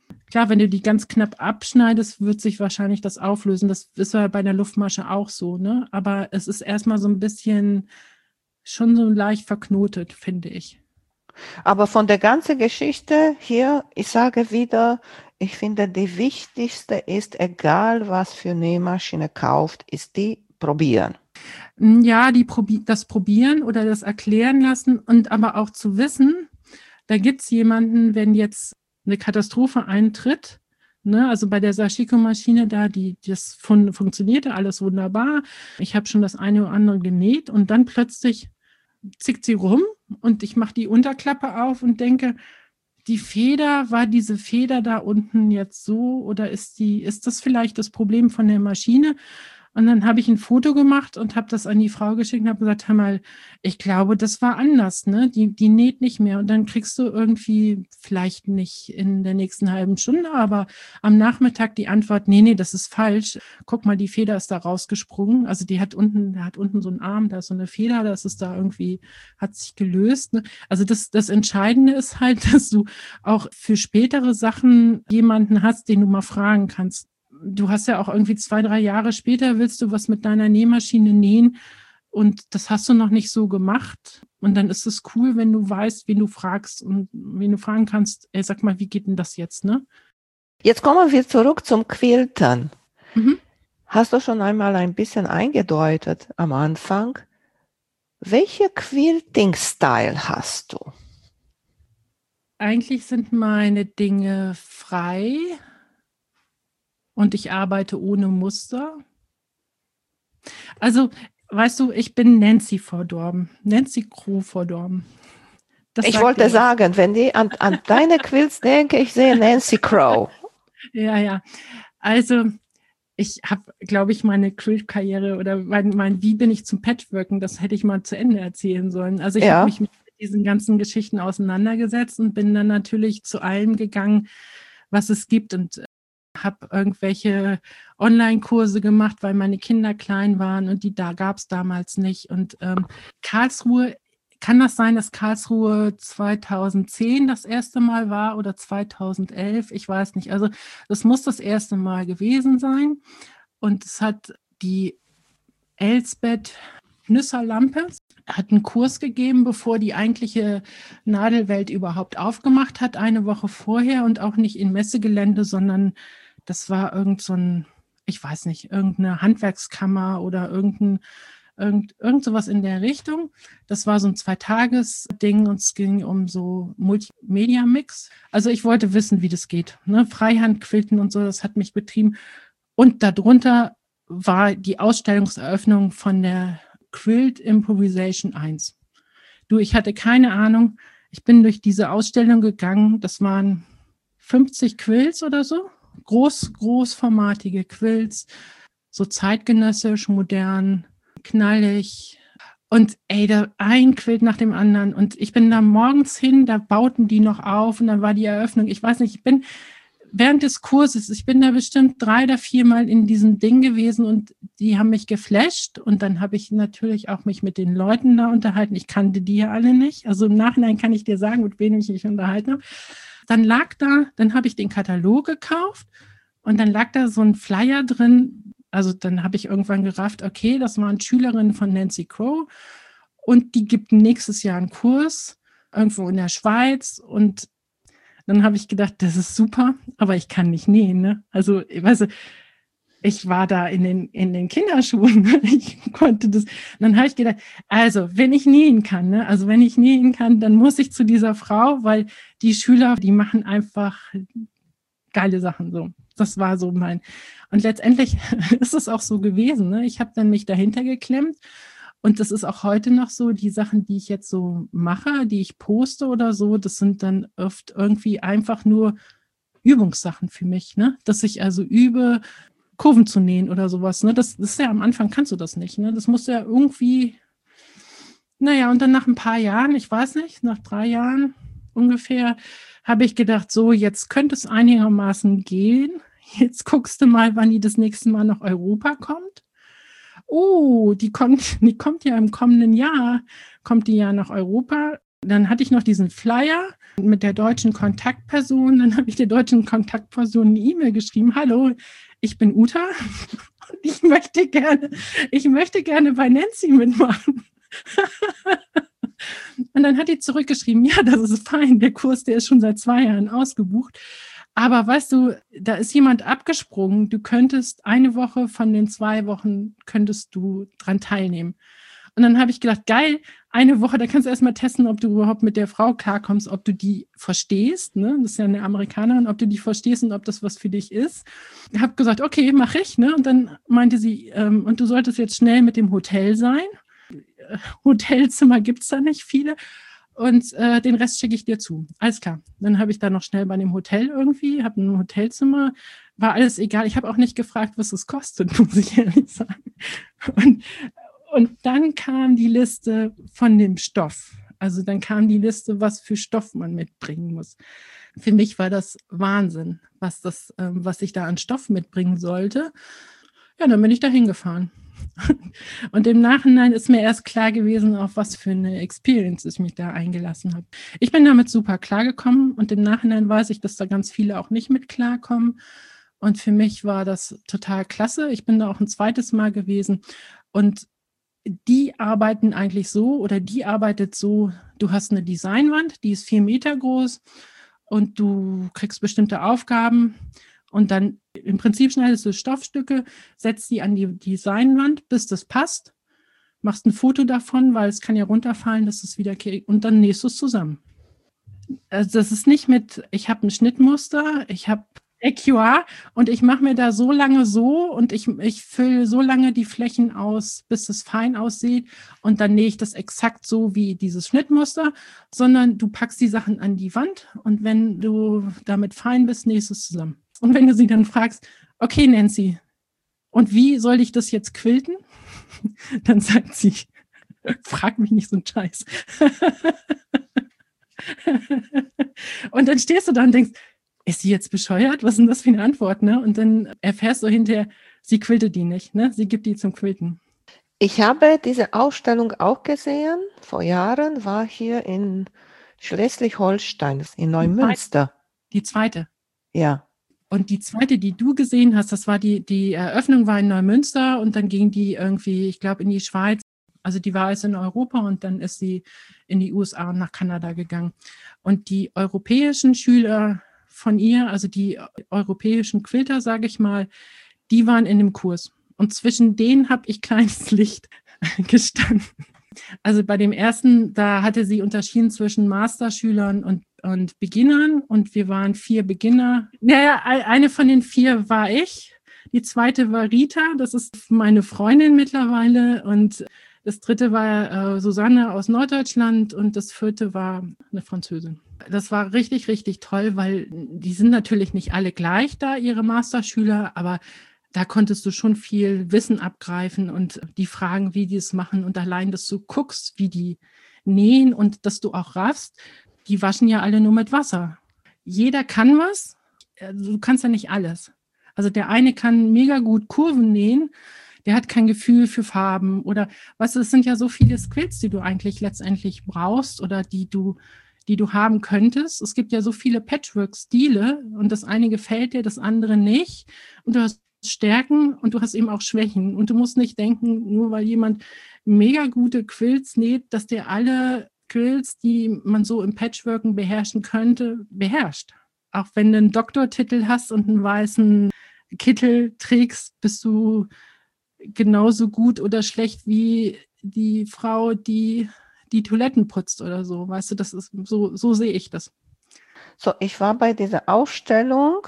Speaker 2: Klar, wenn du die ganz knapp abschneidest, wird sich wahrscheinlich das auflösen. Das ist ja bei der Luftmasche auch so, ne? Aber es ist erstmal so ein bisschen schon so leicht verknotet, finde ich.
Speaker 1: Aber von der ganzen Geschichte hier, ich sage wieder, ich finde, die wichtigste ist, egal was für Nähmaschine kauft, ist die probieren.
Speaker 2: Ja, die probi- das probieren oder das erklären lassen und aber auch zu wissen, da gibt es jemanden, wenn jetzt eine Katastrophe eintritt, ne, also bei der Sashiko-Maschine da, die, das fun- funktionierte alles wunderbar. Ich habe schon das eine oder andere genäht und dann plötzlich zickt sie rum und ich mache die Unterklappe auf und denke, die Feder, war diese Feder da unten jetzt so oder ist die, ist das vielleicht das Problem von der Maschine? Und dann habe ich ein Foto gemacht und habe das an die Frau geschickt und habe gesagt, hör mal, ich glaube, das war anders, ne? Die, die näht nicht mehr. Und dann kriegst du irgendwie, vielleicht nicht in der nächsten halben Stunde, aber am Nachmittag die Antwort, nee, nee, das ist falsch. Guck mal, die Feder ist da rausgesprungen. Also die hat unten, der hat unten so einen Arm, da ist so eine Feder, das ist da irgendwie, hat sich gelöst. Ne? Also das, das Entscheidende ist halt, dass du auch für spätere Sachen jemanden hast, den du mal fragen kannst. Du hast ja auch irgendwie zwei, drei Jahre später willst du was mit deiner Nähmaschine nähen und das hast du noch nicht so gemacht. Und dann ist es cool, wenn du weißt, wen du fragst und wen du fragen kannst, ey, sag mal, wie geht denn das jetzt, ne?
Speaker 1: Jetzt kommen wir zurück zum Quilten.
Speaker 2: Mhm.
Speaker 1: Hast du schon einmal ein bisschen eingedeutet am Anfang? Welche Quilting-Style hast du?
Speaker 2: Eigentlich sind meine Dinge frei. Und ich arbeite ohne Muster. Also, weißt du, ich bin Nancy verdorben. Nancy Crow verdorben. Das
Speaker 1: ich
Speaker 2: sagt
Speaker 1: wollte
Speaker 2: ja
Speaker 1: sagen, wenn ich an, an deine Quilts denke, ich sehe Nancy Crow.
Speaker 2: Ja, ja. Also, ich habe, glaube ich, meine Quilt-Karriere oder mein, mein, wie bin ich zum Patchworken, das hätte ich mal zu Ende erzählen sollen. Also, ich
Speaker 1: Ja.
Speaker 2: habe mich mit diesen ganzen Geschichten auseinandergesetzt und bin dann natürlich zu allem gegangen, was es gibt und habe irgendwelche Online-Kurse gemacht, weil meine Kinder klein waren und die da gab es damals nicht. Und ähm, Karlsruhe, kann das sein, dass Karlsruhe zweitausendzehn das erste Mal war oder zweitausendelf? Ich weiß nicht. Also das muss das erste Mal gewesen sein. Und es hat die Elsbeth Nüsser-Lampe hat einen Kurs gegeben, bevor die eigentliche Nadelwelt überhaupt aufgemacht hat, eine Woche vorher und auch nicht in Messegelände, sondern das war irgend so ein, ich weiß nicht, irgendeine Handwerkskammer oder irgendein, irgend, irgend sowas in der Richtung. Das war so ein Zweitages-Ding und es ging um so Multimedia-Mix. Also ich wollte wissen, wie das geht. Ne? Freihandquilten und so, das hat mich betrieben. Und darunter war die Ausstellungseröffnung von der Quilt Improvisation eins. Du, ich hatte keine Ahnung. Ich bin durch diese Ausstellung gegangen. Das waren fünfzig Quilts oder so. Groß, großformatige Quilts. So zeitgenössisch, modern, knallig. Und ey, da ein Quilt nach dem anderen. Und ich bin da morgens hin, da bauten die noch auf und dann war die Eröffnung. Ich weiß nicht, ich bin während des Kurses, ich bin da bestimmt drei oder viermal in diesem Ding gewesen und die haben mich geflasht und dann habe ich natürlich auch mich mit den Leuten da unterhalten. Ich kannte die ja alle nicht. Also im Nachhinein kann ich dir sagen, mit wem ich mich unterhalten habe. Dann lag da, dann habe ich den Katalog gekauft und dann lag da so ein Flyer drin. Also dann habe ich irgendwann gerafft, okay, das waren Schülerinnen von Nancy Crow und die gibt nächstes Jahr einen Kurs irgendwo in der Schweiz und dann habe ich gedacht, das ist super, aber ich kann nicht nähen. Ne? Also, weißt du, ich war da in den, in den Kinderschuhen. Ich konnte das. Und dann habe ich gedacht, also, wenn ich nähen kann, ne? also wenn ich nähen kann, dann muss ich zu dieser Frau, weil die Schüler, die machen einfach geile Sachen so. Das war so mein. Und letztendlich ist es auch so gewesen. Ne? Ich habe dann mich dahinter geklemmt. Und das ist auch heute noch so, die Sachen, die ich jetzt so mache, die ich poste oder so, das sind dann oft irgendwie einfach nur Übungssachen für mich, ne? Dass ich also übe, Kurven zu nähen oder sowas, ne? Das, das ist ja am Anfang kannst du das nicht, ne? Das musst du ja irgendwie, naja, und dann nach ein paar Jahren, ich weiß nicht, nach drei Jahren ungefähr, habe ich gedacht, so, jetzt könnte es einigermaßen gehen. Jetzt guckst du mal, wann die das nächste Mal nach Europa kommt. Oh, die kommt, die kommt ja im kommenden Jahr, kommt die ja nach Europa. Dann hatte ich noch diesen Flyer mit der deutschen Kontaktperson. Dann habe ich der deutschen Kontaktperson eine E-Mail geschrieben. Hallo, ich bin Uta und ich möchte gerne, ich möchte gerne bei Nancy mitmachen. Und dann hat die zurückgeschrieben, ja, das ist fein, der Kurs, der ist schon seit zwei Jahren ausgebucht. Aber weißt du, da ist jemand abgesprungen, du könntest eine Woche von den zwei Wochen, könntest du dran teilnehmen. Und dann habe ich gedacht, geil, eine Woche, da kannst du erstmal testen, ob du überhaupt mit der Frau klarkommst, ob du die verstehst, ne? Das ist ja eine Amerikanerin, ob du die verstehst und ob das was für dich ist. Ich habe gesagt, okay, mache ich, ne? Und dann meinte sie, ähm, und du solltest jetzt schnell mit dem Hotel sein. Hotelzimmer gibt es da nicht viele. Und äh, den Rest schicke ich dir zu. Alles klar. Dann habe ich da noch schnell bei dem Hotel irgendwie, habe ein Hotelzimmer, war alles egal. Ich habe auch nicht gefragt, was es kostet, muss ich ehrlich sagen. Und, und dann kam die Liste von dem Stoff. Also dann kam die Liste, was für Stoff man mitbringen muss. Für mich war das Wahnsinn, was, das, ähm, was ich da an Stoff mitbringen sollte. Ja, dann bin ich da hingefahren. Und im Nachhinein ist mir erst klar gewesen, auf was für eine Experience ich mich da eingelassen habe. Ich bin damit super klargekommen und im Nachhinein weiß ich, dass da ganz viele auch nicht mit klarkommen. Und für mich war das total klasse. Ich bin da auch ein zweites Mal gewesen und die arbeiten eigentlich so oder die arbeitet so, du hast eine Designwand, die ist vier Meter groß und du kriegst bestimmte Aufgaben. Und dann im Prinzip schneidest du Stoffstücke, setzt die an die Designwand, bis das passt, machst ein Foto davon, weil es kann ja runterfallen, dass es wieder und dann nähst du es zusammen. Also das ist nicht mit, ich habe ein Schnittmuster, ich habe E Q A und ich mache mir da so lange so und ich, ich fülle so lange die Flächen aus, bis es fein aussieht und dann nähe ich das exakt so wie dieses Schnittmuster, sondern du packst die Sachen an die Wand und wenn du damit fein bist, nähst du es zusammen. Und wenn du sie dann fragst, okay, Nancy, und wie soll ich das jetzt quilten? Dann sagt sie, frag mich nicht so einen Scheiß. Und dann stehst du da und denkst, ist sie jetzt bescheuert? Was ist denn das für eine Antwort? Ne? Und dann erfährst du hinterher, sie quiltet die nicht, ne? Sie gibt die zum Quilten.
Speaker 1: Ich habe diese Ausstellung auch gesehen. Vor Jahren war hier in Schleswig-Holstein, in Neumünster.
Speaker 2: Die zweite.
Speaker 1: Ja.
Speaker 2: Und die zweite, die du gesehen hast, das war die, die Eröffnung war in Neumünster und dann ging die irgendwie, ich glaube, in die Schweiz. Also die war jetzt in Europa und dann ist sie in die U S A und nach Kanada gegangen. Und die europäischen Schüler von ihr, also die europäischen Quilter, sage ich mal, die waren in dem Kurs. Und zwischen denen habe ich kleines Licht gestanden. Also bei dem ersten, da hatte sie unterschieden zwischen Masterschülern und, und Beginnern und wir waren vier Beginner. Naja, eine von den vier war ich, die zweite war Rita, das ist meine Freundin mittlerweile und das dritte war äh, Susanne aus Norddeutschland und das vierte war eine Französin. Das war richtig, richtig toll, weil die sind natürlich nicht alle gleich da, ihre Masterschüler, aber da konntest du schon viel Wissen abgreifen und die Fragen, wie die es machen und allein, dass du guckst, wie die nähen und dass du auch raffst, die waschen ja alle nur mit Wasser. Jeder kann was, du kannst ja nicht alles. Also der eine kann mega gut Kurven nähen, der hat kein Gefühl für Farben oder, weißt du, es sind ja so viele Skills, die du eigentlich letztendlich brauchst oder die du, die du haben könntest. Es gibt ja so viele Patchwork-Stile und das eine gefällt dir, das andere nicht und du hast Stärken und du hast eben auch Schwächen und du musst nicht denken, nur weil jemand mega gute Quilts näht, dass der alle Quilts, die man so im Patchworken beherrschen könnte, beherrscht. Auch wenn du einen Doktortitel hast und einen weißen Kittel trägst, bist du genauso gut oder schlecht wie die Frau, die die Toiletten putzt oder so. Weißt du, das ist so, so sehe ich das.
Speaker 1: So, ich war bei dieser Ausstellung.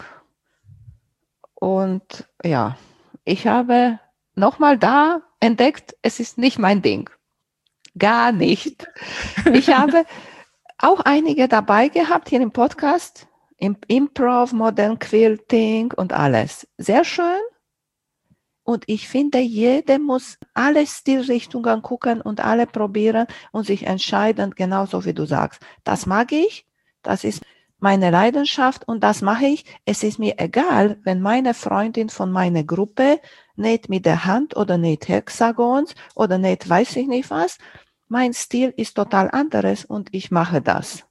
Speaker 1: Und ja, ich habe nochmal da entdeckt, es ist nicht mein Ding. Gar nicht. Ich habe auch einige dabei gehabt hier im Podcast, im Improv, Modern Quilting und alles. Sehr schön. Und ich finde, jeder muss alle Stilrichtungen gucken und alle probieren und sich entscheiden, genauso wie du sagst. Das mag ich, das ist meine Leidenschaft und das mache ich. Es ist mir egal, wenn meine Freundin von meiner Gruppe näht mit der Hand oder näht Hexagons oder näht weiß ich nicht was. mein Stil ist total anderes und ich mache das.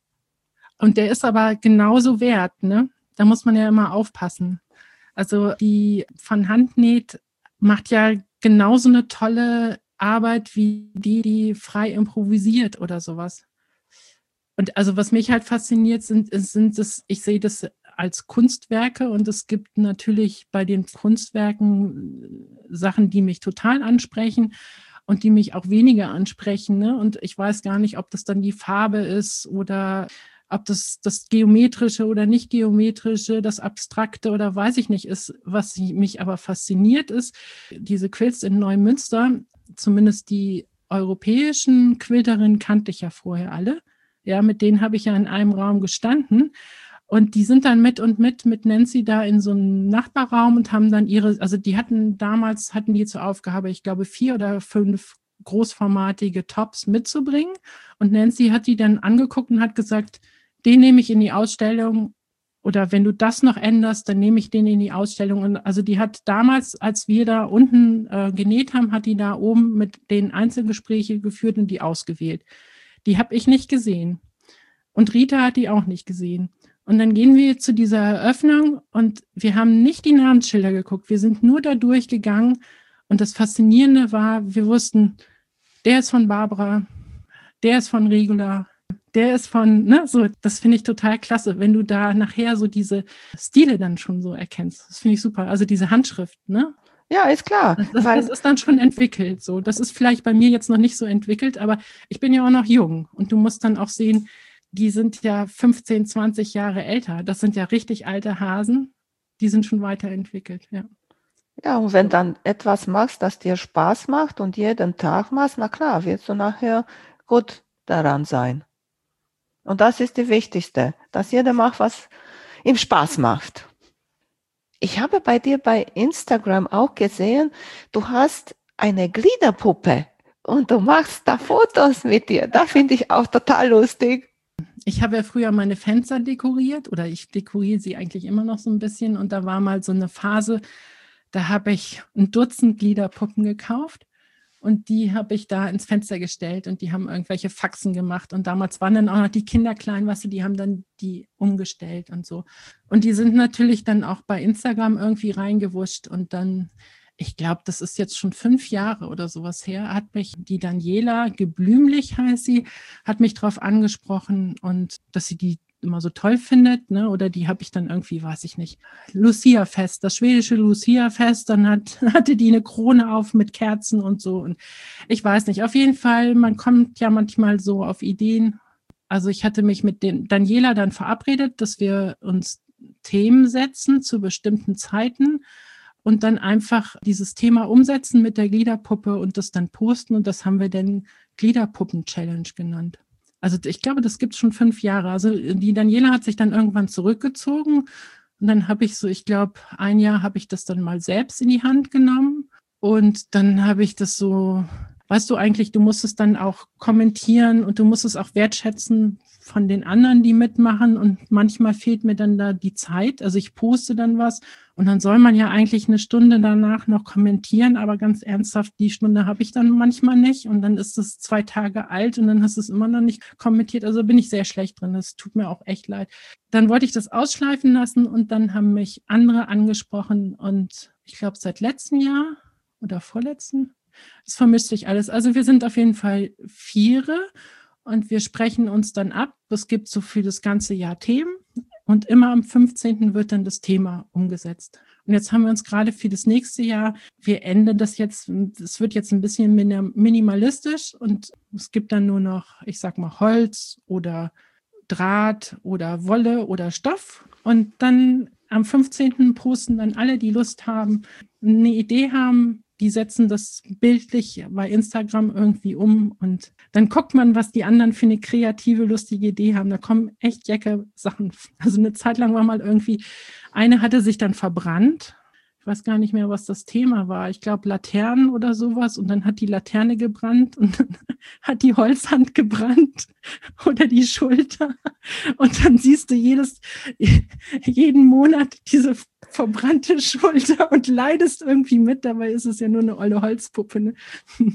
Speaker 2: Und der ist aber genauso wert, ne? Da muss man ja immer aufpassen. Also die von Hand näht macht ja genauso eine tolle Arbeit wie die, die frei improvisiert oder sowas. Und also was mich halt fasziniert, sind, sind das, ich sehe das als Kunstwerke und es gibt natürlich bei den Kunstwerken Sachen, die mich total ansprechen und die mich auch weniger ansprechen. Ne? Und ich weiß gar nicht, ob das dann die Farbe ist oder ob das das Geometrische oder nicht Geometrische, das Abstrakte oder weiß ich nicht ist. Was mich aber fasziniert ist, diese Quilts in Neumünster, zumindest die europäischen Quilterinnen kannte ich ja vorher alle. Ja, mit denen habe ich ja in einem Raum gestanden. Und die sind dann mit und mit mit Nancy da in so einem Nachbarraum und haben dann ihre, also die hatten damals, hatten die zur Aufgabe, ich glaube, vier oder fünf großformatige Tops mitzubringen. Und Nancy hat die dann angeguckt und hat gesagt, den nehme ich in die Ausstellung oder wenn du das noch änderst, dann nehme ich den in die Ausstellung. Und also die hat damals, als wir da unten äh, genäht haben, hat die da oben mit den Einzelgespräche geführt und die ausgewählt. Die habe ich nicht gesehen. Und Rita hat die auch nicht gesehen. Und dann gehen wir zu dieser Eröffnung und wir haben nicht die Namensschilder geguckt. Wir sind nur da durchgegangen. Und das Faszinierende war, wir wussten, der ist von Barbara, der ist von Regula, der ist von, ne, so, das finde ich total klasse, wenn du da nachher so diese Stile dann schon so erkennst. Das finde ich super. Also diese Handschrift, ne?
Speaker 1: Ja, ist klar.
Speaker 2: Das, weil das ist dann schon entwickelt. So, das ist vielleicht bei mir jetzt noch nicht so entwickelt, aber ich bin ja auch noch jung und du musst dann auch sehen, die sind ja fünfzehn, zwanzig Jahre älter. Das sind ja richtig alte Hasen. Die sind schon weiterentwickelt, ja.
Speaker 1: Ja, und wenn dann etwas machst, das dir Spaß macht und jeden Tag machst, na klar, wirst du nachher gut daran sein. Und das ist die wichtigste, dass jeder macht, was ihm Spaß macht. Ich habe bei dir bei Instagram auch gesehen, du hast eine Gliederpuppe und du machst da Fotos mit dir. Das finde ich auch total lustig.
Speaker 2: Ich habe ja früher meine Fenster dekoriert oder ich dekoriere sie eigentlich immer noch so ein bisschen und da war mal so eine Phase, da habe ich ein Dutzend Gliederpuppen gekauft und die habe ich da ins Fenster gestellt und die haben irgendwelche Faxen gemacht und damals waren dann auch noch die Kinder klein, weißt du, die haben dann die umgestellt und so. Und die sind natürlich dann auch bei Instagram irgendwie reingewuscht und dann, ich glaube, das ist jetzt schon fünf Jahre oder sowas her, hat mich die Daniela Geblümlich, heißt sie, hat mich drauf angesprochen und dass sie die immer so toll findet, ne? Oder die habe ich dann irgendwie, weiß ich nicht, Lucia-Fest, das schwedische Lucia-Fest, dann hat, hatte die eine Krone auf mit Kerzen und so und ich weiß nicht, auf jeden Fall, man kommt ja manchmal so auf Ideen. Also ich hatte mich mit den Daniela dann verabredet, dass wir uns Themen setzen zu bestimmten Zeiten und dann einfach dieses Thema umsetzen mit der Gliederpuppe und das dann posten und das haben wir dann Gliederpuppen-Challenge genannt. Also ich glaube, das gibt es schon fünf Jahre. Also die Daniela hat sich dann irgendwann zurückgezogen und dann habe ich so, ich glaube, ein Jahr habe ich das dann mal selbst in die Hand genommen und dann habe ich das so, weißt du eigentlich, du musst es dann auch kommentieren und du musst es auch wertschätzen von den anderen, die mitmachen und manchmal fehlt mir dann da die Zeit. Also ich poste dann was und dann soll man ja eigentlich eine Stunde danach noch kommentieren, aber ganz ernsthaft, die Stunde habe ich dann manchmal nicht und dann ist es zwei Tage alt und dann hast du es immer noch nicht kommentiert. Also bin ich sehr schlecht drin, das tut mir auch echt leid. Dann wollte ich das ausschleifen lassen und dann haben mich andere angesprochen und ich glaube seit letztem Jahr oder vorletzten, es vermischt sich alles. Also wir sind auf jeden Fall Viere und wir sprechen uns dann ab. Es gibt so für das ganze Jahr Themen und immer am fünfzehnten wird dann das Thema umgesetzt. Und jetzt haben wir uns gerade für das nächste Jahr, wir enden das jetzt, es wird jetzt ein bisschen minimalistisch und es gibt dann nur noch, ich sag mal, Holz oder Draht oder Wolle oder Stoff. Und dann am fünfzehnten posten dann alle, die Lust haben, eine Idee haben, die setzen das bildlich bei Instagram irgendwie um und dann guckt man, was die anderen für eine kreative, lustige Idee haben. Da kommen echt jacke Sachen. Also eine Zeit lang war mal irgendwie, eine hatte sich dann verbrannt. Ich weiß gar nicht mehr, was das Thema war. Ich glaube Laternen oder sowas und dann hat die Laterne gebrannt und dann hat die Holzhand gebrannt oder die Schulter und dann siehst du jedes, jeden Monat diese verbrannte Schulter und leidest irgendwie mit. Dabei ist es ja nur eine olle Holzpuppe. Ne?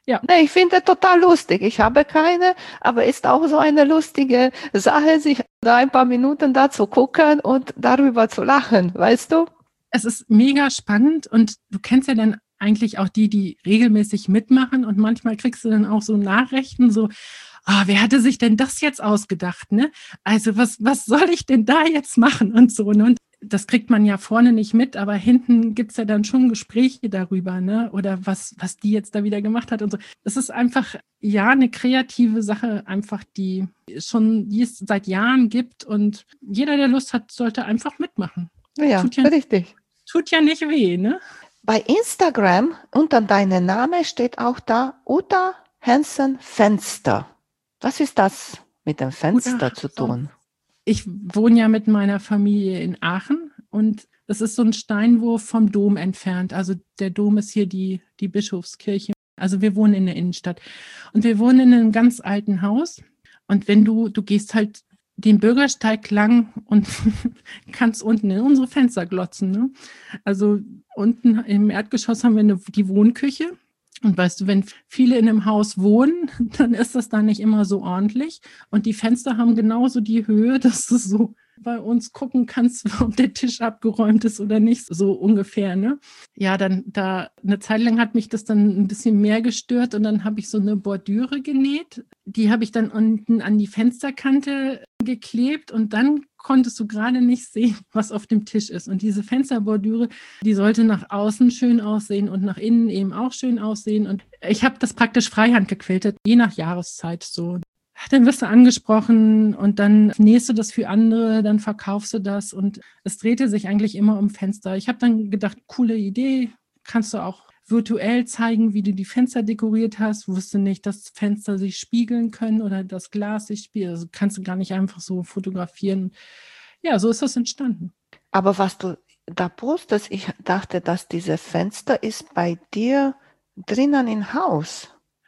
Speaker 2: Ja.
Speaker 1: Nee, ich finde total lustig. Ich habe keine, aber ist auch so eine lustige Sache, sich da ein paar Minuten da zu gucken und darüber zu lachen, weißt du?
Speaker 2: Es ist mega spannend und du kennst ja dann eigentlich auch die, die regelmäßig mitmachen und manchmal kriegst du dann auch so Nachrichten, so, ah, wer hatte sich denn das jetzt ausgedacht, ne? Also was, was soll ich denn da jetzt machen und so, ne? Und das kriegt man ja vorne nicht mit, aber hinten gibt's ja dann schon Gespräche darüber, ne? Oder was, was die jetzt da wieder gemacht hat und so. Das ist einfach, ja, eine kreative Sache, einfach, die schon, die es seit Jahren gibt und jeder, der Lust hat, sollte einfach mitmachen.
Speaker 1: Ja,
Speaker 2: Tut ja,
Speaker 1: richtig.
Speaker 2: tut ja nicht weh, ne?
Speaker 1: Bei Instagram unter deinem Namen steht auch da Uta Hansen Fenster. Was ist das mit dem Fenster zu tun?
Speaker 2: Ich wohne ja mit meiner Familie in Aachen und das ist so ein Steinwurf vom Dom entfernt. Also der Dom ist hier die, die Bischofskirche. Also wir wohnen in der Innenstadt und wir wohnen in einem ganz alten Haus. Und wenn du, du gehst halt den Bürgersteig lang und kannst unten in unsere Fenster glotzen. Ne? Also unten im Erdgeschoss haben wir eine, die Wohnküche. Und weißt du, wenn viele in einem Haus wohnen, dann ist das da nicht immer so ordentlich. Und die Fenster haben genauso die Höhe, dass du so bei uns gucken kannst, ob der Tisch abgeräumt ist oder nicht, so ungefähr. Ne? Ja, dann da eine Zeit lang hat mich das dann ein bisschen mehr gestört und dann habe ich so eine Bordüre genäht. Die habe ich dann unten an die Fensterkante geklebt und dann konntest du gerade nicht sehen, was auf dem Tisch ist. Und diese Fensterbordüre, die sollte nach außen schön aussehen und nach innen eben auch schön aussehen. Und ich habe das praktisch freihand gequiltet, je nach Jahreszeit so. Dann wirst du angesprochen und dann nähst du das für andere, dann verkaufst du das und es drehte sich eigentlich immer um Fenster. Ich habe dann gedacht, coole Idee, kannst du auch virtuell zeigen, wie du die Fenster dekoriert hast. Wusste nicht, dass Fenster sich spiegeln können oder das Glas sich spiegelt. Also kannst du gar nicht einfach so fotografieren. Ja, so ist das entstanden.
Speaker 1: Aber was du da postest, ich dachte, dass dieses Fenster ist bei dir drinnen im Haus.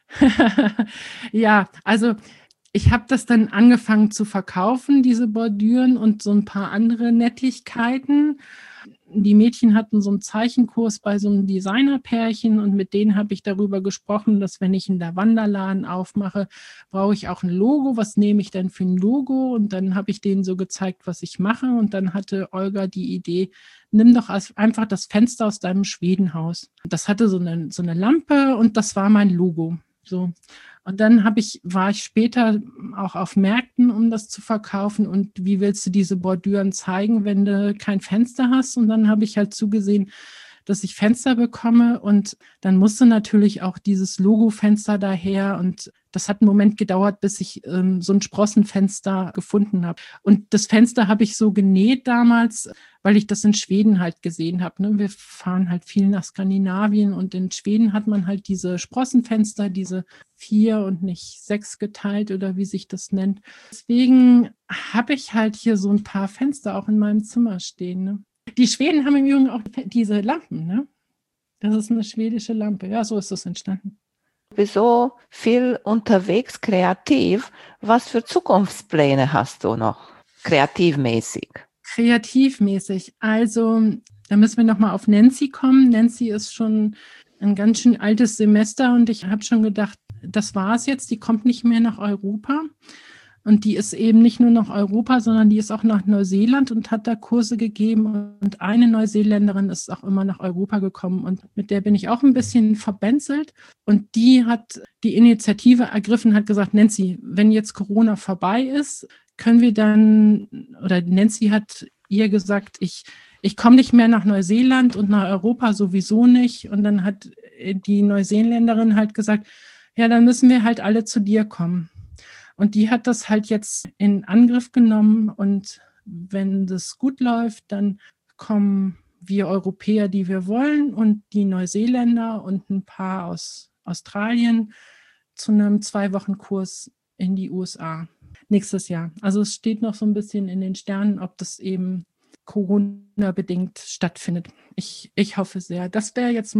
Speaker 2: Ja, also ich habe das dann angefangen zu verkaufen, diese Bordüren und so ein paar andere Nettigkeiten. Die Mädchen hatten so einen Zeichenkurs bei so einem Designerpärchen und mit denen habe ich darüber gesprochen, dass wenn ich einen Lavanderladen aufmache, brauche ich auch ein Logo. Was nehme ich denn für ein Logo? Und dann habe ich denen so gezeigt, was ich mache. Und dann hatte Olga die Idee, nimm doch einfach das Fenster aus deinem Schwedenhaus. Das hatte so eine, so eine Lampe und das war mein Logo. So. Und dann habe ich, war ich später auch auf Märkten, um das zu verkaufen. Und wie willst du diese Bordüren zeigen, wenn du kein Fenster hast? Und dann habe ich halt zugesehen, dass ich Fenster bekomme. Und dann musste natürlich auch dieses Logo-Fenster daher. Und das hat einen Moment gedauert, bis ich ähm, so ein Sprossenfenster gefunden habe. Und das Fenster habe ich so genäht damals, weil ich das in Schweden halt gesehen habe. Ne? Wir fahren halt viel nach Skandinavien und in Schweden hat man halt diese Sprossenfenster, diese vier und nicht sechs geteilt oder wie sich das nennt. Deswegen habe ich halt hier so ein paar Fenster auch in meinem Zimmer stehen. Ne? Die Schweden haben im Übrigen auch diese Lampen. Ne? Das ist eine schwedische Lampe. Ja, so ist das entstanden.
Speaker 1: Wieso viel unterwegs kreativ? Was für Zukunftspläne hast du noch kreativmäßig?
Speaker 2: Kreativmäßig. Also, da müssen wir nochmal auf Nancy kommen. Nancy ist schon ein ganz schön altes Semester und ich habe schon gedacht, das war es jetzt. Die kommt nicht mehr nach Europa. Und die ist eben nicht nur nach Europa, sondern die ist auch nach Neuseeland und hat da Kurse gegeben. Und eine Neuseeländerin ist auch immer nach Europa gekommen. Und mit der bin ich auch ein bisschen verbänzelt. Und die hat die Initiative ergriffen, hat gesagt, Nancy, wenn jetzt Corona vorbei ist, können wir dann, oder Nancy hat ihr gesagt, ich, ich komme nicht mehr nach Neuseeland und nach Europa sowieso nicht. Und dann hat die Neuseeländerin halt gesagt, ja, dann müssen wir halt alle zu dir kommen. Und die hat das halt jetzt in Angriff genommen und wenn das gut läuft, dann kommen wir Europäer, die wir wollen und die Neuseeländer und ein paar aus Australien zu einem Zwei-Wochen-Kurs in die U S A nächstes Jahr. Also es steht noch so ein bisschen in den Sternen, ob das eben Corona-bedingt stattfindet. Ich, ich hoffe sehr. Das wäre jetzt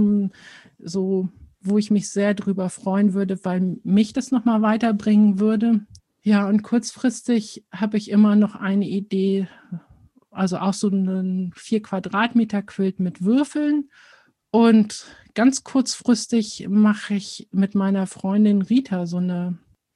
Speaker 2: so, wo ich mich sehr drüber freuen würde, weil mich das nochmal weiterbringen würde. Ja, und kurzfristig habe ich immer noch eine Idee, also auch so einen vier Quadratmeter Quilt mit Würfeln Und ganz kurzfristig mache ich mit meiner Freundin Rita so eine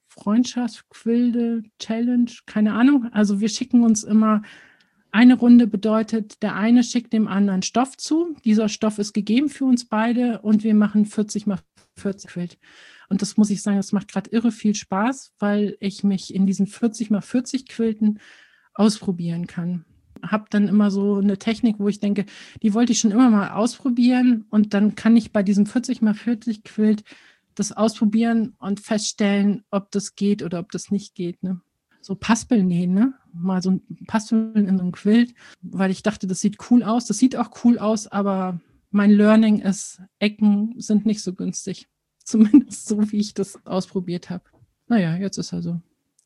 Speaker 2: Freundschaftsquilde, Challenge, keine Ahnung. Also wir schicken uns immer, eine Runde bedeutet, der eine schickt dem anderen Stoff zu. Dieser Stoff ist gegeben für uns beide und wir machen vierzig mal vierzig Quilt. Und das muss ich sagen, das macht gerade irre viel Spaß, weil ich mich in diesen vierzig mal vierzig Quilten ausprobieren kann. Habe dann immer so eine Technik, wo ich denke, die wollte ich schon immer mal ausprobieren und dann kann ich bei diesem vierzig mal vierzig Quilt das ausprobieren und feststellen, ob das geht oder ob das nicht geht. Ne? So Paspel nähen, ne? Mal so ein Paspel in so einem Quilt, weil ich dachte, das sieht cool aus. Das sieht auch cool aus, aber mein Learning ist, Ecken sind nicht so günstig. Zumindest so, wie ich das ausprobiert habe. Naja, jetzt ist er so.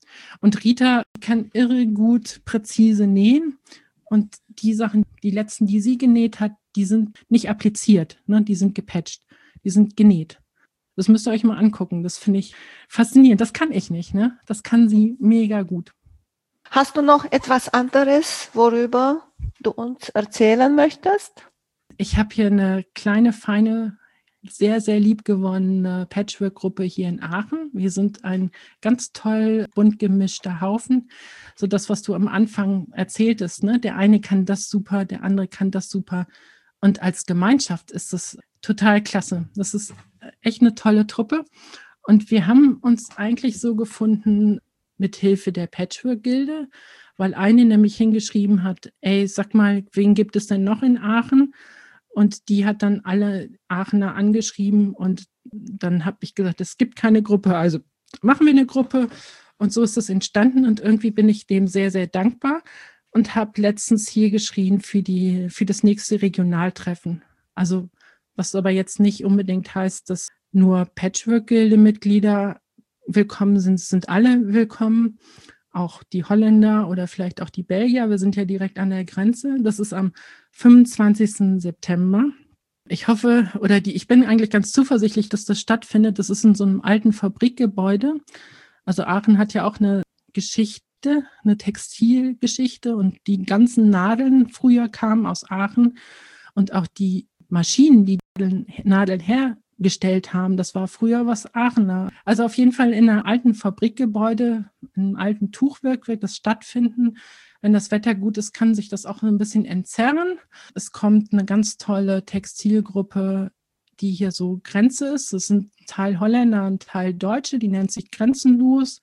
Speaker 2: Und Rita kann irre gut präzise nähen. Und die Sachen, die letzten, die sie genäht hat, die sind nicht appliziert, ne? Die sind gepatcht, die sind genäht. Das müsst ihr euch mal angucken. Das finde ich faszinierend. Das kann ich nicht, ne? Das kann sie mega gut.
Speaker 1: Hast du noch etwas anderes, worüber du uns erzählen möchtest?
Speaker 2: Ich habe hier eine kleine, feine, sehr, sehr liebgewonnene Patchwork-Gruppe hier in Aachen. Wir sind ein ganz toll bunt gemischter Haufen. So das, was du am Anfang erzähltest, ne? Der eine kann das super, der andere kann das super. Und als Gemeinschaft ist das total klasse. Das ist echt eine tolle Truppe. Und wir haben uns eigentlich so gefunden mit Hilfe der Patchwork-Gilde, weil eine nämlich hingeschrieben hat, ey, sag mal, wen gibt es denn noch in Aachen? Und die hat dann alle Aachener angeschrieben und dann habe ich gesagt, es gibt keine Gruppe, also machen wir eine Gruppe. Und so ist es entstanden und irgendwie bin ich dem sehr, sehr dankbar und habe letztens hier geschrien für, die, für das nächste Regionaltreffen. Also was aber jetzt nicht unbedingt heißt, dass nur Patchwork-Gilde-Mitglieder willkommen sind, sind alle willkommen. Auch die Holländer oder vielleicht auch die Belgier. Wir sind ja direkt an der Grenze. Das ist am fünfundzwanzigsten September. Ich hoffe, oder die, ich bin eigentlich ganz zuversichtlich, dass das stattfindet. Das ist in so einem alten Fabrikgebäude. Also Aachen hat ja auch eine Geschichte, eine Textilgeschichte und die ganzen Nadeln früher kamen aus Aachen und auch die Maschinen, die Nadeln hergestellt haben, das war früher was Aachener. Also auf jeden Fall in einem alten Fabrikgebäude, in einem alten Tuchwerk wird das stattfinden. Wenn das Wetter gut ist, kann sich das auch ein bisschen entzerren. Es kommt eine ganz tolle Textilgruppe, die hier so Grenze ist. Das sind Teil Holländer und Teil Deutsche, die nennt sich Grenzenlos.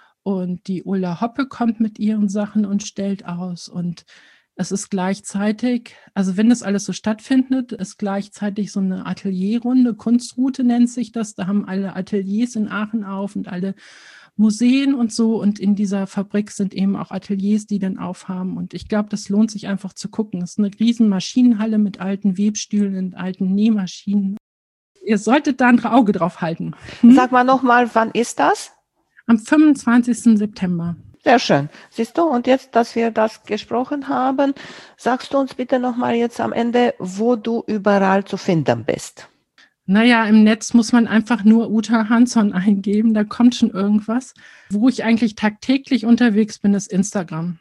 Speaker 2: Und die Ulla Hoppe kommt mit ihren Sachen und stellt aus. Und es ist gleichzeitig, also wenn das alles so stattfindet, ist gleichzeitig so eine Atelierrunde, Kunstroute nennt sich das. Da haben alle Ateliers in Aachen auf und alle Museen und so. Und in dieser Fabrik sind eben auch Ateliers, die dann aufhaben. Und ich glaube, das lohnt sich einfach zu gucken. Es ist eine riesen Maschinenhalle mit alten Webstühlen und alten Nähmaschinen. Ihr solltet da ein Auge drauf halten.
Speaker 1: Hm? Sag mal nochmal, wann ist das?
Speaker 2: Am fünfundzwanzigsten September.
Speaker 1: Sehr schön. Siehst du, und jetzt, dass wir das gesprochen haben, sagst du uns bitte nochmal jetzt am Ende, wo du überall zu finden bist.
Speaker 2: Naja, im Netz muss man einfach nur Uta Hansson eingeben, da kommt schon irgendwas. Wo ich eigentlich tagtäglich unterwegs bin, ist Instagram.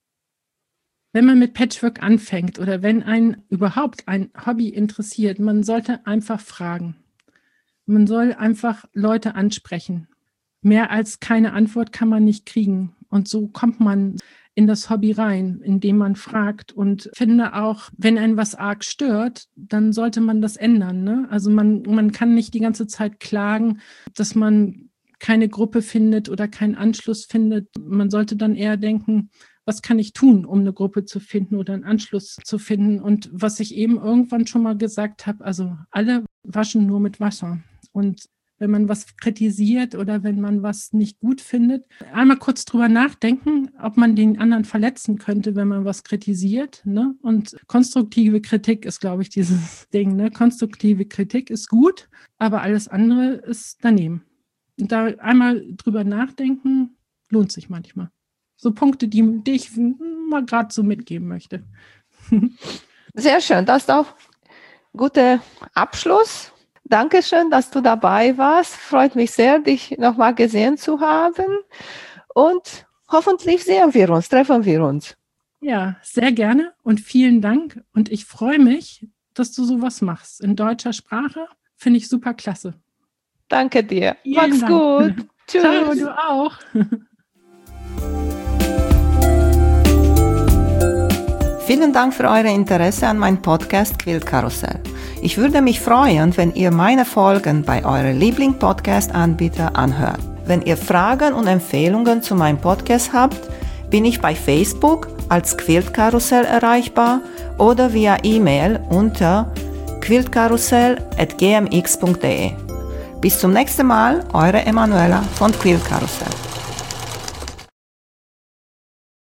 Speaker 2: Wenn man mit Patchwork anfängt oder wenn einen überhaupt ein Hobby interessiert, man sollte einfach fragen. Man soll einfach Leute ansprechen. Mehr als keine Antwort kann man nicht kriegen. Und so kommt man in das Hobby rein, indem man fragt. Und finde auch, wenn einen was arg stört, dann sollte man das ändern. Ne? Also man, man kann nicht die ganze Zeit klagen, dass man keine Gruppe findet oder keinen Anschluss findet. Man sollte dann eher denken, was kann ich tun, um eine Gruppe zu finden oder einen Anschluss zu finden? Und was ich eben irgendwann schon mal gesagt habe, also alle waschen nur mit Wasser. Und wenn man was kritisiert oder wenn man was nicht gut findet, einmal kurz drüber nachdenken, ob man den anderen verletzen könnte, wenn man was kritisiert. Ne? Und konstruktive Kritik ist, glaube ich, dieses Ding. Ne? Konstruktive Kritik ist gut, aber alles andere ist daneben. Und da einmal drüber nachdenken, lohnt sich manchmal. So Punkte, die, die ich mal gerade so mitgeben möchte.
Speaker 1: Sehr schön, das ist auch ein guter Abschluss. Dankeschön, dass du dabei warst. Freut mich sehr, dich nochmal gesehen zu haben. Und hoffentlich sehen wir uns, treffen wir uns.
Speaker 2: Ja, sehr gerne und vielen Dank. Und ich freue mich, dass du sowas machst. In deutscher Sprache finde ich super klasse.
Speaker 1: Danke dir.
Speaker 2: Vielen
Speaker 1: Mach's
Speaker 2: Dank.
Speaker 1: gut. Tschüss.
Speaker 2: Ciao, du auch.
Speaker 1: Vielen Dank für euer Interesse an meinem Podcast Quiltkarussell. Ich würde mich freuen, wenn ihr meine Folgen bei eurem Liebling-Podcast-Anbieter anhört. Wenn ihr Fragen und Empfehlungen zu meinem Podcast habt, bin ich bei Facebook als Quiltkarussell erreichbar oder via E-Mail unter quiltkarussell at g m x punkt d e. Bis zum nächsten Mal, eure Emanuela von Quiltkarussell.